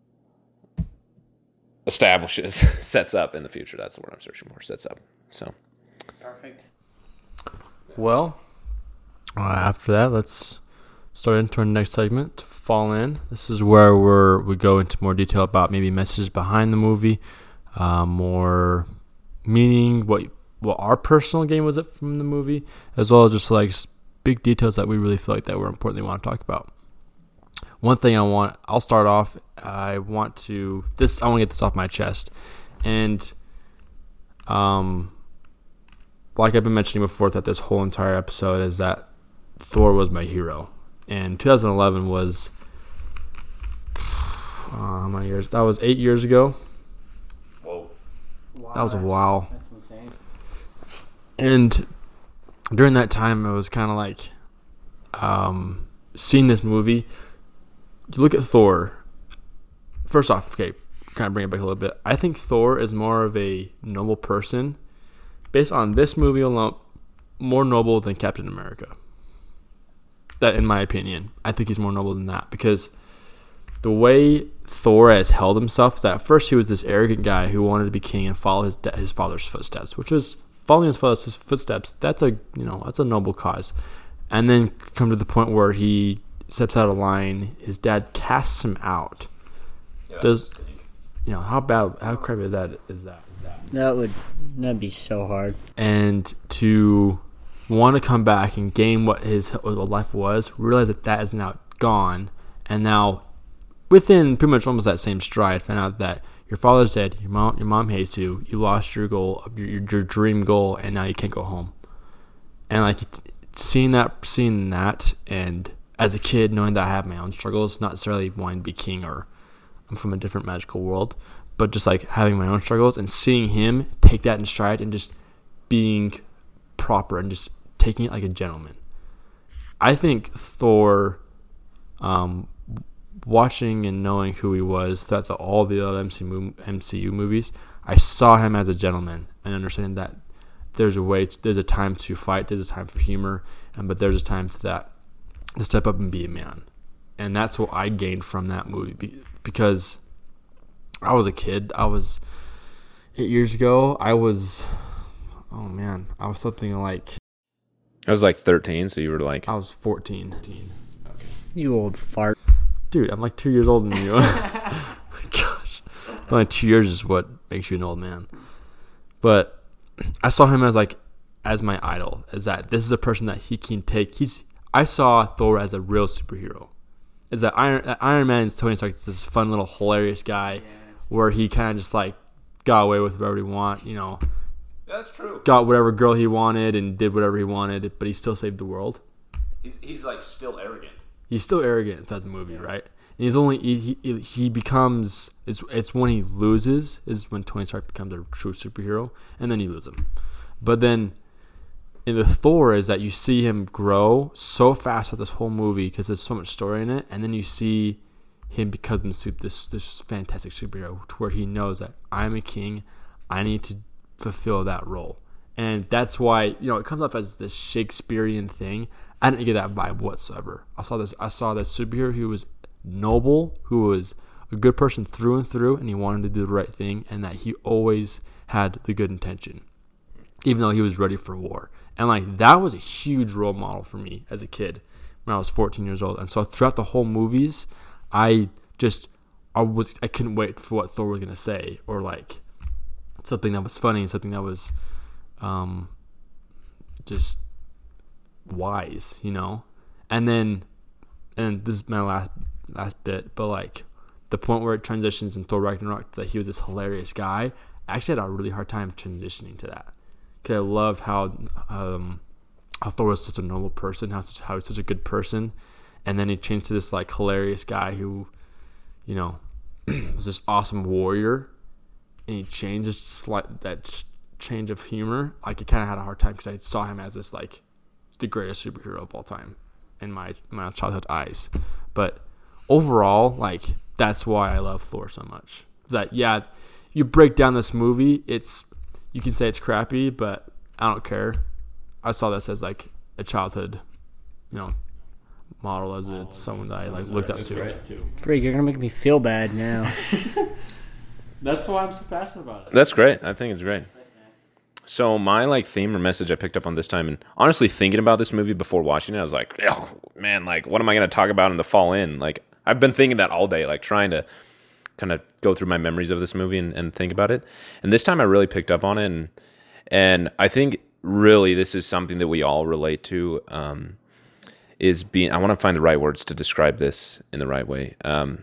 establishes, sets up in the future. That's the word I'm searching for, sets up. So perfect. Well, after that, let's start into our next segment, Fall In. This is where we go into more detail about maybe messages behind the movie, more meaning, what our personal gain was it from the movie, as well as just like big details that we really feel like that were important that we want to talk about. One thing I'll start off. I want to get this off my chest, and like I've been mentioning before, that this whole entire episode is that Thor was my hero, and 2011 was how many years? That was 8 years ago. Whoa, that was a while. That's insane. And during that time, it was kind of like seeing this movie. You look at Thor. First off, okay, kind of bring it back a little bit. I think Thor is more of a noble person, based on this movie alone, more noble than Captain America. That, in my opinion, I think he's more noble than that, because the way Thor has held himself is that at first he was this arrogant guy who wanted to be king and follow his father's footsteps, which was following his father's footsteps. That's a noble cause. And then come to the point where he steps out of line, his dad casts him out. Yeah, how crappy is that? That'd be so hard. And to want to come back and gain what his life was, realize that is now gone, and now within pretty much almost that same stride, find out that your father's dead, your mom hates you, you lost your goal, your dream goal, and now you can't go home. And like seeing that, and as a kid, knowing that I have my own struggles, not necessarily wanting to be king or I'm from a different magical world, but just like having my own struggles and seeing him take that in stride and just being proper and just taking it like a gentleman. I think Thor, watching and knowing who he was throughout all the other MCU movies, I saw him as a gentleman and understanding that there's a time to fight, there's a time for humor, but there's a time to step up and be a man. And that's what I gained from that movie, because I was a kid. I was 8 years ago. I was something like... I was like 13, so you were like... I was 14. Okay. You old fart. Dude, I'm like 2 years older than you. Gosh. Only 2 years is what makes you an old man. But I saw him as my idol, as that this is a person that he can take. I saw Thor as a real superhero. Is that Iron Man is Tony Stark, this fun little hilarious guy, where he kind of just like got away with whatever he want, That's true. Got whatever girl he wanted and did whatever he wanted, but he still saved the world. He's like still arrogant. He's still arrogant throughout the movie, right? And he's only he becomes it's when he loses is when Tony Stark becomes a true superhero, and then you lose him. But then in the Thor is that you see him grow so fast with this whole movie because there's so much story in it, and then you see him become this fantastic superhero to where he knows that I'm a king, I need to fulfill that role. And that's why it comes off as this Shakespearean thing. I didn't get that vibe whatsoever. I saw this superhero who was noble, who was a good person through and through, and he wanted to do the right thing, and that he always had the good intention, even though he was ready for war. And like that was a huge role model for me as a kid when I was 14 years old. And so throughout the whole movies, I couldn't wait for what Thor was gonna say, or like something that was funny and something that was just wise, and this is my last bit, but like the point where it transitions in Thor Ragnarok that he was this hilarious guy, I actually had a really hard time transitioning to that, because I loved how Thor was such a noble person, how he's such a good person, and then he changed to this like hilarious guy who was this awesome warrior, and he changed that change of humor. Like, I kind of had a hard time because I saw him as this like the greatest superhero of all time in my childhood eyes. But overall, like, that's why I love Thor so much. That you break down this movie, you can say it's crappy, but I don't care. I saw this as like a childhood, model, as it's someone that I like looked up to. Freak, you're gonna make me feel bad now. That's why I'm so passionate about it. That's great. I think it's great. So my like theme or message I picked up on this time, and honestly thinking about this movie before watching it, I was like, oh man, like what am I going to talk about in the Fall In? Like I've been thinking that all day, like trying to kind of go through my memories of this movie and think about it. And this time I really picked up on it, and I think really this is something that we all relate to. Is being, I want to find the right words to describe this in the right way.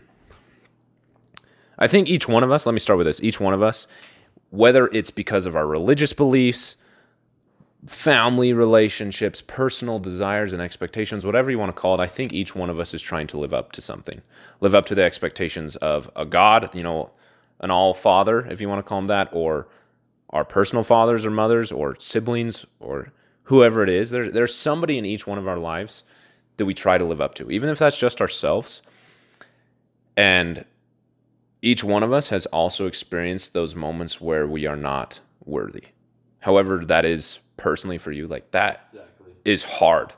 I think each one of us, let me start with this, each one of us, whether it's because of our religious beliefs, family relationships, personal desires and expectations, whatever you want to call it, I think each one of us is trying to live up to something, live up to the expectations of a God, you know, an all-father, if you want to call him that, or our personal fathers or mothers or siblings or whoever it is. There's somebody in each one of our lives that we try to live up to, even if that's just ourselves. And each one of us has also experienced those moments where we are not worthy. However that is personally for you, like that is hard.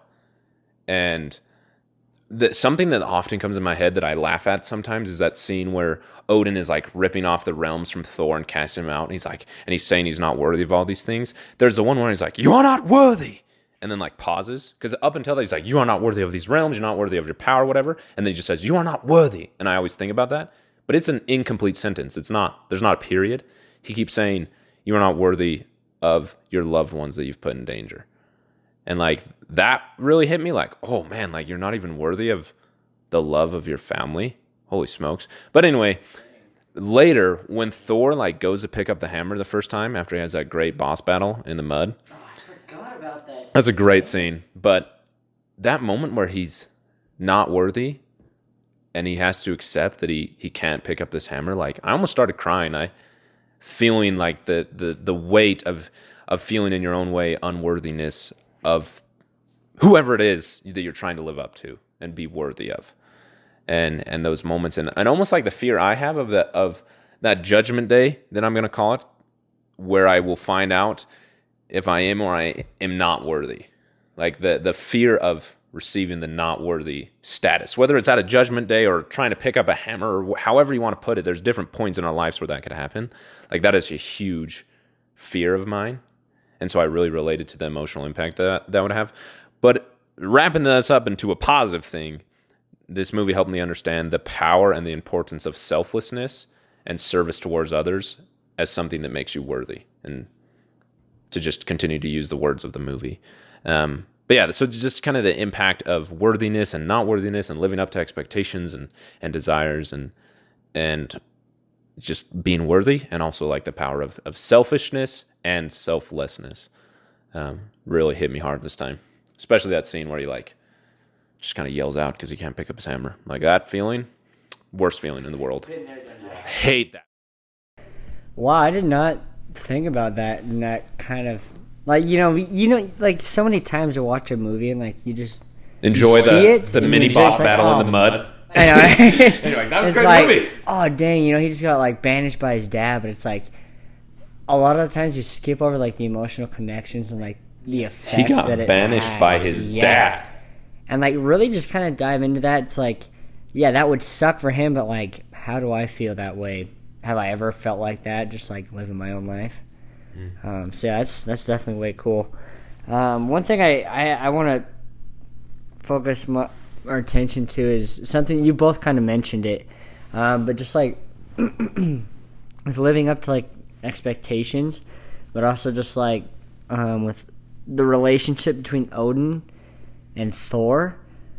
And something that often comes in my head that I laugh at sometimes is that scene where Odin is like ripping off the realms from Thor and casting him out. And he's saying he's not worthy of all these things. There's the one where he's like, you are not worthy. And then like pauses, because up until that he's like, you are not worthy of these realms, you're not worthy of your power, whatever. And then he just says, you are not worthy. And I always think about that, but it's an incomplete sentence. There's not a period. He keeps saying, you are not worthy of your loved ones that you've put in danger. And like that really hit me, like, oh man, like you're not even worthy of the love of your family. Holy smokes. But anyway, later when Thor like goes to pick up the hammer the first time after he has that great boss battle in the mud, About that. that's a great scene. But that moment where he's not worthy and he has to accept that he can't pick up this hammer, like I almost started crying. I feeling like the weight of feeling in your own way unworthiness of whoever it is that you're trying to live up to and be worthy of. And those moments and almost like the fear I have of that judgment day that I'm going to call it, where I will find out if I am or I am not worthy. Like the fear of receiving the not worthy status, whether it's at a judgment day or trying to pick up a hammer or however you want to put it. There's different points in our lives where that could happen. Like that is a huge fear of mine. And so I really related to the emotional impact that would have. But wrapping this up into a positive thing, this movie helped me understand the power and the importance of selflessness and service towards others as something that makes you worthy, and to just continue to use the words of the movie. But yeah, so just kind of the impact of worthiness and not worthiness and living up to expectations and desires and just being worthy, and also like the power of selfishness and selflessness really hit me hard this time. Especially that scene where he like just kind of yells out because he can't pick up his hammer. Like that feeling, worst feeling in the world. Hate that. Wow, I did not think about that and that kind of like you know like so many times you watch a movie and like you just enjoy the mini boss battle in the mud. I know. Anyway, that was a great movie. Oh dang, he just got like banished by his dad, but it's like a lot of the times you skip over like the emotional connections and like the effects he got that it banished has. by his dad. And like really just kind of dive into that. It's like, yeah, that would suck for him, but like, how do I feel that way? Have I ever felt like that? Just like living my own life. So yeah, that's definitely way cool. One thing I want to focus our attention to is something you both kind of mentioned it, but just like with living up to like expectations, but also just like with the relationship between Odin and Thor.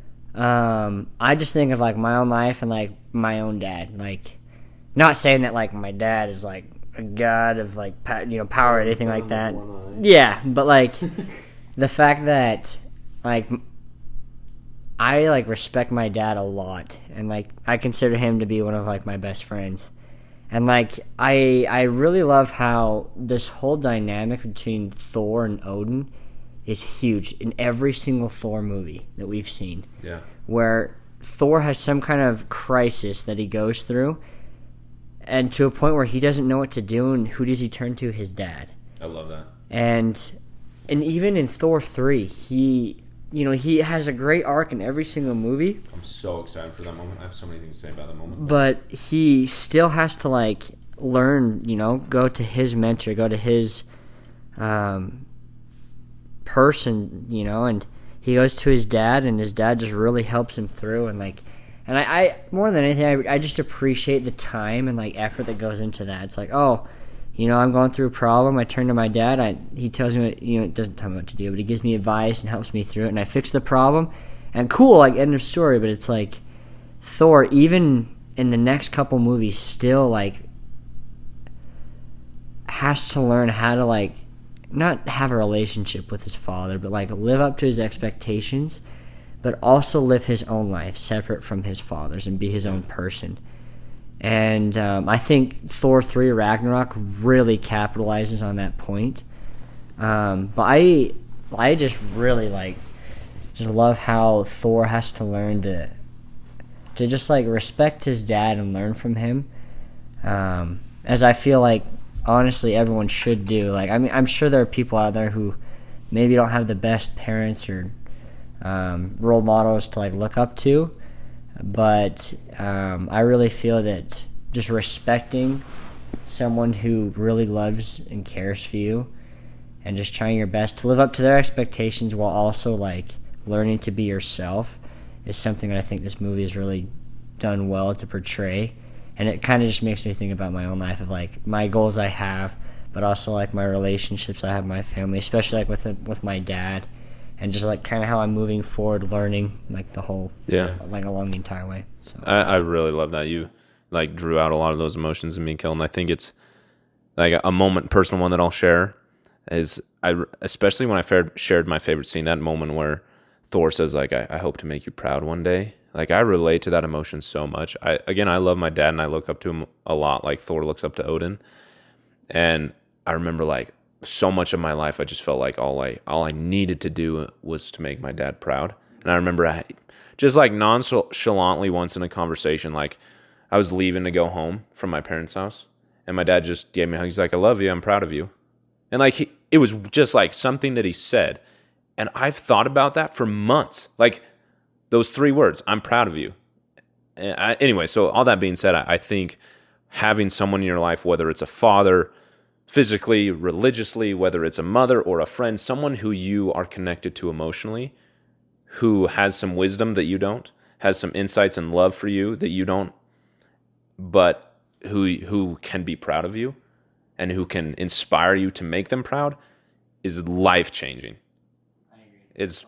I just think of like my own life and like my own dad. Like, not saying that like my dad is like a god of like power or anything like that. Yeah, but like the fact that like I like respect my dad a lot, and like I consider him to be one of like my best friends. And like I really love how this whole dynamic between Thor and Odin is huge in every single Thor movie that we've seen. Yeah. Where Thor has some kind of crisis that he goes through, and to a point where he doesn't know what to do, and who does he turn to? His dad. I love that. And even in Thor 3, he has a great arc in every single movie. I'm so excited for that moment. I have so many things to say about that moment. But he still has to like learn, go to his mentor, go to his person, and he goes to his dad, and his dad just really helps him through, and I more than anything, I just appreciate the time and effort that goes into that. It's like, oh, I'm going through a problem. I turn to my dad. He tells me, it doesn't tell me what to do, but he gives me advice and helps me through it, and I fix the problem. And cool, end of story. But it's like Thor, even in the next couple movies, still has to learn how to not have a relationship with his father, but live up to his expectations, but also live his own life separate from his father's and be his own person. And I think Thor 3 Ragnarok really capitalizes on that point. But I just really just love how Thor has to learn to just respect his dad and learn from him. As I feel honestly everyone should do. I'm sure there are people out there who maybe don't have the best parents or role models to look up to, but I really feel that just respecting someone who really loves and cares for you and just trying your best to live up to their expectations while also learning to be yourself is something that I think this movie has really done well to portray. And it kind of just makes me think about my own life of my goals I have, but also my relationships I have with my family, especially with my dad. And just kind of how I'm moving forward, learning the whole along the entire way. So I really love that you drew out a lot of those emotions in me, Kelton. I think it's a personal one that I'll share is especially when I shared my favorite scene, that moment where Thor says I hope to make you proud one day. I relate to that emotion so much. I love my dad and I look up to him a lot. Thor looks up to Odin, and I remember so much of my life, I just felt all I needed to do was to make my dad proud. And I remember just nonchalantly once in a conversation, I was leaving to go home from my parents' house, and my dad just gave me a hug. He's like, "I love you. I'm proud of you." And it was just something that he said, and I've thought about that for months. Those 3 words, "I'm proud of you." Anyway, so all that being said, I think having someone in your life, whether it's a father, physically, religiously, whether it's a mother or a friend, someone who you are connected to emotionally, who has some wisdom that you don't, has some insights and love for you that you don't, but who can be proud of you and who can inspire you to make them proud is life-changing. I agree. It's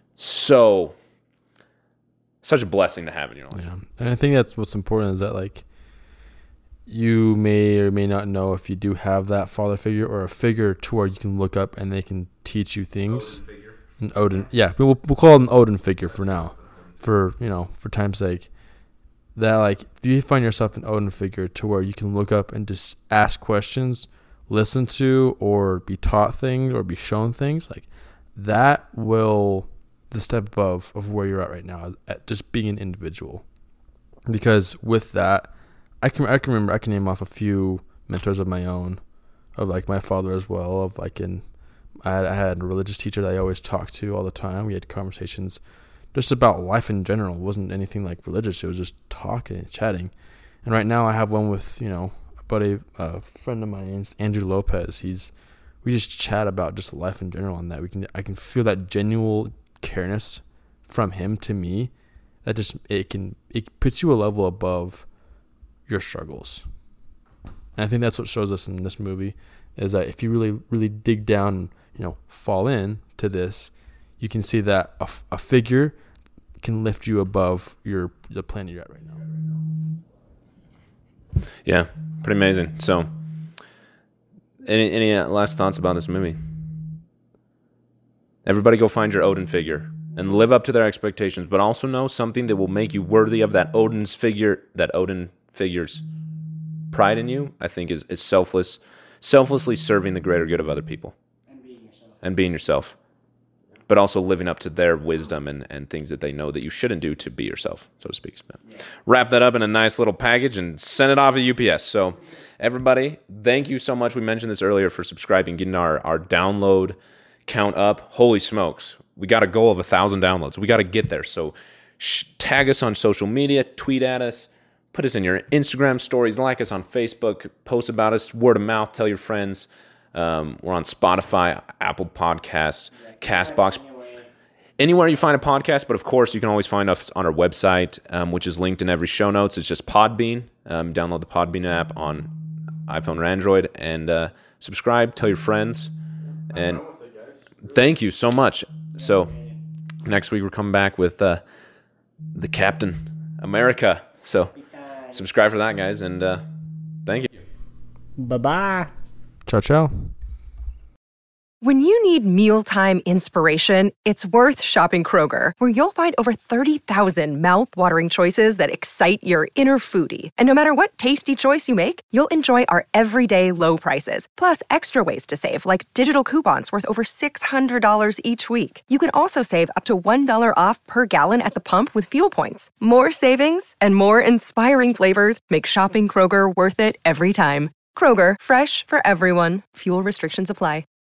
such a blessing to have in your life. Yeah. And I think that's what's important is that you may or may not know if you do have that father figure or a figure to where you can look up and they can teach you things. Odin figure. An Odin, yeah, we'll call it an Odin figure for now, for time's sake. That if you find yourself an Odin figure to where you can look up and just ask questions, listen to or be taught things or be shown things, that will the step above of where you're at right now at just being an individual. Because with that, I can remember, I can name off a few mentors of my own, of my father as well. I had a religious teacher that I always talked to all the time. We had conversations just about life in general. It wasn't anything religious. It was just talking and chatting. And right now I have one with a friend of mine, Andrew Lopez. We just chat about just life in general, and that I can feel that genuine careness from him to me. That just it puts you a level above your struggles. And I think that's what shows us in this movie is that if you really, really dig down and, fall in to this, you can see that a figure can lift you above the planet you're at right now. Yeah, pretty amazing. So, any last thoughts about this movie? Everybody go find your Odin figure and live up to their expectations, but also know something that will make you worthy of that Odin figure's pride in you, I think, is selflessly serving the greater good of other people. And being yourself. But also living up to their wisdom and things that they know that you shouldn't do to be yourself, so to speak. Yeah. Wrap that up in a nice little package and send it off at UPS. So everybody, thank you so much. We mentioned this earlier for subscribing, getting our download count up. Holy smokes. We got a goal of 1,000 downloads. We got to get there. So tag us on social media, tweet at us, put us in your Instagram stories, like us on Facebook, post about us, word of mouth, tell your friends. We're on Spotify, Apple Podcasts, CastBox, anywhere you find a podcast. But of course, you can always find us on our website, which is linked in every show notes. It's just Podbean. Download the Podbean app on iPhone or Android, and subscribe. Tell your friends. And thank you so much. So next week we're coming back with the Captain America. So subscribe for that, guys, and thank you. Bye-bye. Ciao, ciao. When you need mealtime inspiration, it's worth shopping Kroger, where you'll find over 30,000 mouth-watering choices that excite your inner foodie. And no matter what tasty choice you make, you'll enjoy our everyday low prices, plus extra ways to save, like digital coupons worth over $600 each week. You can also save up to $1 off per gallon at the pump with fuel points. More savings and more inspiring flavors make shopping Kroger worth it every time. Kroger, fresh for everyone. Fuel restrictions apply.